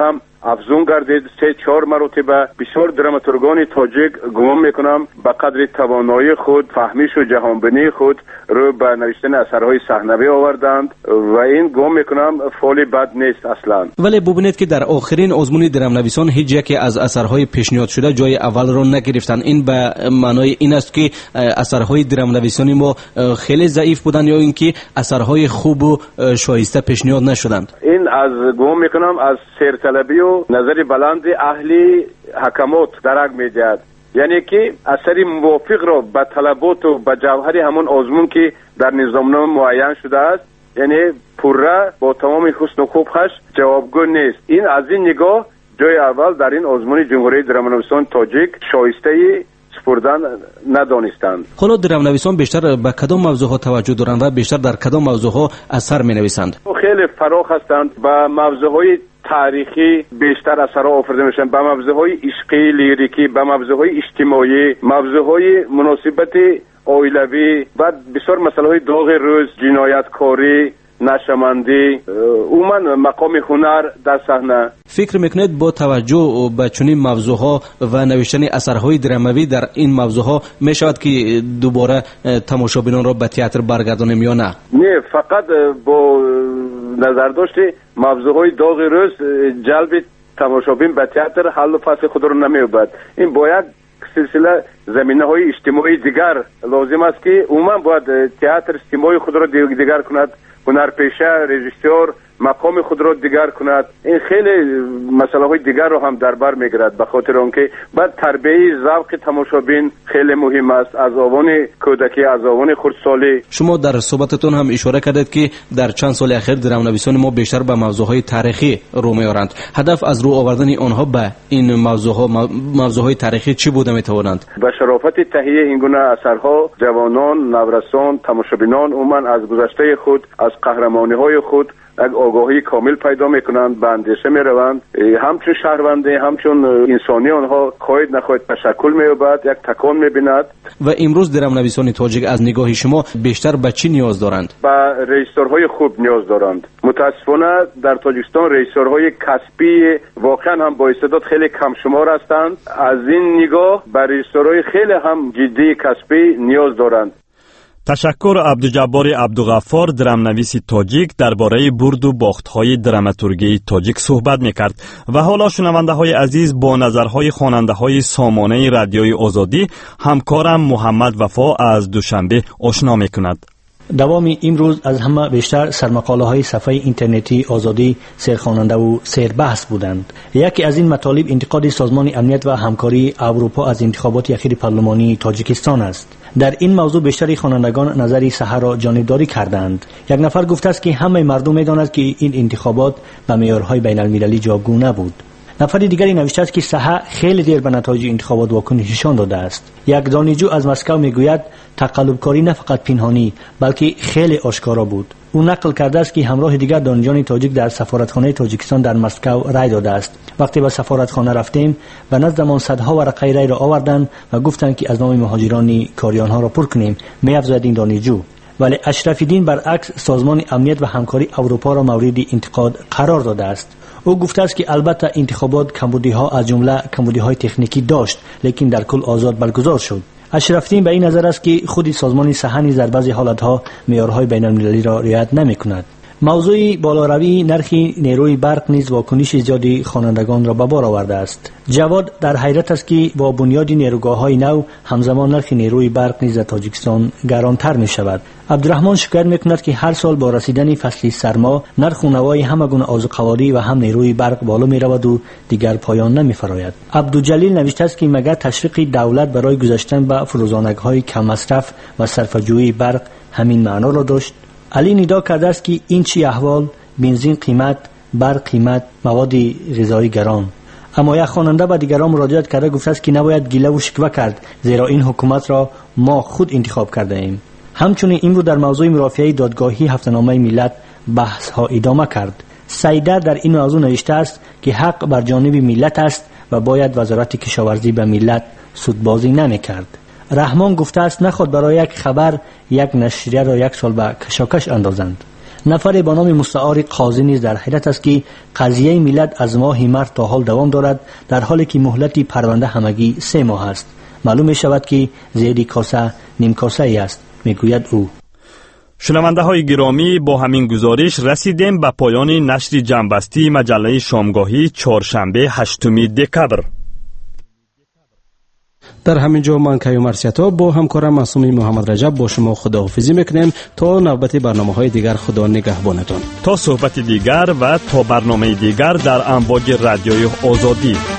افزون گردید. سه چهار مرتبه بسیار دراماتورگان تاجیک گمان میکنم به قدر توانایی خود، فهمیش و جهانبینی خود رو به نوشتن اثرهای صحنوی آوردند و این گمان میکنم فعل بد نیست اصلا. ولی ببینید که در آخرین آزمون درامنویسان هیچ یکی از اثرهای پیشنهاد شده جای اول را نگرفتند. این به معنای این است که اثرهای درامنویسان ما خیلی ضعیف بودند یا اینکه اثرهای خوب و شایسته پیشنهاد نشدند؟ این از گمان میکنم از سیرطلبی و نظر بلند اهلی حکمات درک میدهد، یعنی که اثر موافق را به طلبات و به جوهر همون آزمون که در نظامنامه معین شده است، یعنی پوره با تمام حسن و خوبش جوابگو نیست. این از این نگاه جای اول در این آزمون جمهوری درامنویسان تاجیک شایسته سپردن ندانستند. حالا درامنویسان بیشتر به کدام موضوعها توجه دارند و بیشتر در کدام موضوعها اثر می نویسند؟ خیلی فراخ هستند. به موضوعهای تاریخی بیشتر اثر آفریده میشن، به موضوعهای عشقی لیریکی، به موضوعهای اجتماعی، موضوعهای مناسبت عائلوی و بسیار مسائل داغ روز، جنایتکاری، نشمندی، عموما مقام هنر در صحنه. فکر میکنید با توجه به چنین موضوعها و نوشتن اثرهای دراموی در این موضوعها میشود که دوباره تماشابینان را به تئاتر برگردانیم یا نه؟ نه، فقط با نظر داشت موضوعهای داغ روز جلب تماشابین به تئاتر حل و فصل خود را نمی‌یابد. این باید سلسله زمینه های اجتماعی دیگر لازم است که عموما باید تئاتر اجتماعی خود را دیگر کند، هنرپیشه، رژیسور مقام خود را دیگر کند. این خیلی مسئله های دیگر رو هم در بر میگیرد، به خاطر آنکه بعد تربیت ذوق تماشابین خیلی مهم است از آوان کودکی، از آوان خردسالی. شما در صحبتتون هم اشاره کردید که در چند سال اخیر درامنویسان ما بیشتر به موضوعهای تاریخی رو میارند. هدف از رو آوردن آنها به این موضوعها موضوعهای تاریخی چی بوده میتوانند؟ به شرافت تهیه این گونه اثرها جوانان، نورسان، تماشابینان عموما از گذشته خود، از قهرمانی های خود یک آگاهی کامل پیدا میکنند، به اندیشه میروند، همچون شهرونده، همچون انسانی آنها خواهد نخواهد تشکل مییابد، یک تکان میبیند. و امروز درامنویسان تاجیک از نگاه شما بیشتر به چی نیاز دارند؟ به رژیسورهای خوب نیاز دارند. متاسفانه در تاجیکستان رژیسورهای کسبی واقعا هم با استعداد خیلی کم شمار هستند. از این نگاه به رژیسورهای خیلی هم جدی کسبی نیاز دارند. تشکر عبدالجبار عبدالغفار، درامنویس تاجیک، درباره برد و باخت‌های دراماتورگی تاجیک صحبت می‌کرد. و حالا شنونده‌های عزیز با نظرهای خواننده‌های سامانه رادیوی آزادی همکارم محمد وفا از دوشنبه آشنا می‌کند. دوام امروز از همه بیشتر سرمقاله های صفحه اینترنتی آزادی سرخواننده و سربحث بودند. یکی از این مطالب انتقاد سازمان امنیت و همکاری اروپا از انتخابات اخیر پارلمانی تاجیکستان است. در این موضوع بیشتر خوانندگان نظری صحه را جانبداری کردند. یک نفر گفته است که همه مردم می‌دانند که این انتخابات به معیارهای بین المللی جوابگو نبود. نفر دیگری نوشته است که صحه خیلی دیر به نتایج انتخابات واکنش نشان داده است. یک دانشجو از مسکو میگوید تقلبکاری نه فقط پنهانی بلکه خیلی آشکارا بود. او نقل کرده است که همراه دیگر دانشجویان تاجیک در سفارتخانه تاجیکستان در مسکو رای داده است. وقتی به سفارتخانه رفتیم و نزدمان صدها ورقه رای را آوردند و گفتند که از نام مهاجران کاریان ها را پر کنیم. می‌افزاید این دانشجو. ولی اشرف دین برعکس سازمان امنیت و همکاری اروپا را مورد انتقاد قرار داده است. او گفته است که البته انتخابات کمبودی‌ها از جمله کمبودی‌های تکنیکی داشت، لیکن در کل آزاد برگزار شد. اشرف دین به این نظر است که خود سازمان صحه نیز در بعضی حالت‌ها معیارهای بین‌المللی را رعایت نمی‌کند. موضوع بالاروی نرخ نیروی برق نیز واکنش زیادی خوانندگان را به بار آورده است. جواد در حیرت است که با بنیاد نیروگاه‌های نو همزمان نرخ نیروی برق نیز در تاجیکستان گرانتر می شود. عبدالرحمن شکایت می‌کند که هر سال با رسیدن فصل سرما نرخ و نوای همه گونه آذوقه‌واری و هم نیروی برق بالا می‌رود و دیگر پایان نمی‌فراید. عبدالجلیل نوشته است که مگر تشویق دولت برای گذاشتن به فروزانک‌های کم مصرف و صرفه‌جویی برق همین معنا را داشت. علی ندا کرده است که این چی احوال، بنزین قیمت، برق قیمت، مواد غذایی گران. اما یک خواننده با دیگران مراجعت کرده گفته است که نباید گله و شکوه کرد، زیرا این حکومت را ما خود انتخاب کرده ایم. همچنین این رو در موضوع مرافعه دادگاهی هفته‌نامه ملت بحث ها ادامه کرد. سیدر در این موضوع نوشته است که حق بر جانب ملت است و باید وزارت کشاورزی به ملت سودبازی نمی‌کرد. رحمان گفته است نخود برای یک خبر یک نشریه را یک سال به کشاکش اندازند. نفر با نام مستعار قاضی نیز در حیرت است که قضیه میلاد از ماه مارس تا حال دوام دارد، در حالی که مهلت پرونده همگی سه ماه است. معلوم می شود که زیر کاسه نیم کاسه ای است، میگوید او. شنونده های گرامی، با همین گزارش رسیدیم به پایان نشر جنبستی مجله شامگاهی چهارشنبه هشتم دکبر. در همین جا من کیومر سیاتا با همکارم معصومی محمد رجب با شما خداحافظی میکنیم تا نوبت برنامه های دیگر. خدا نگهبانتان. تا صحبت دیگر و تا برنامه دیگر در امواج رادیوی آزادی.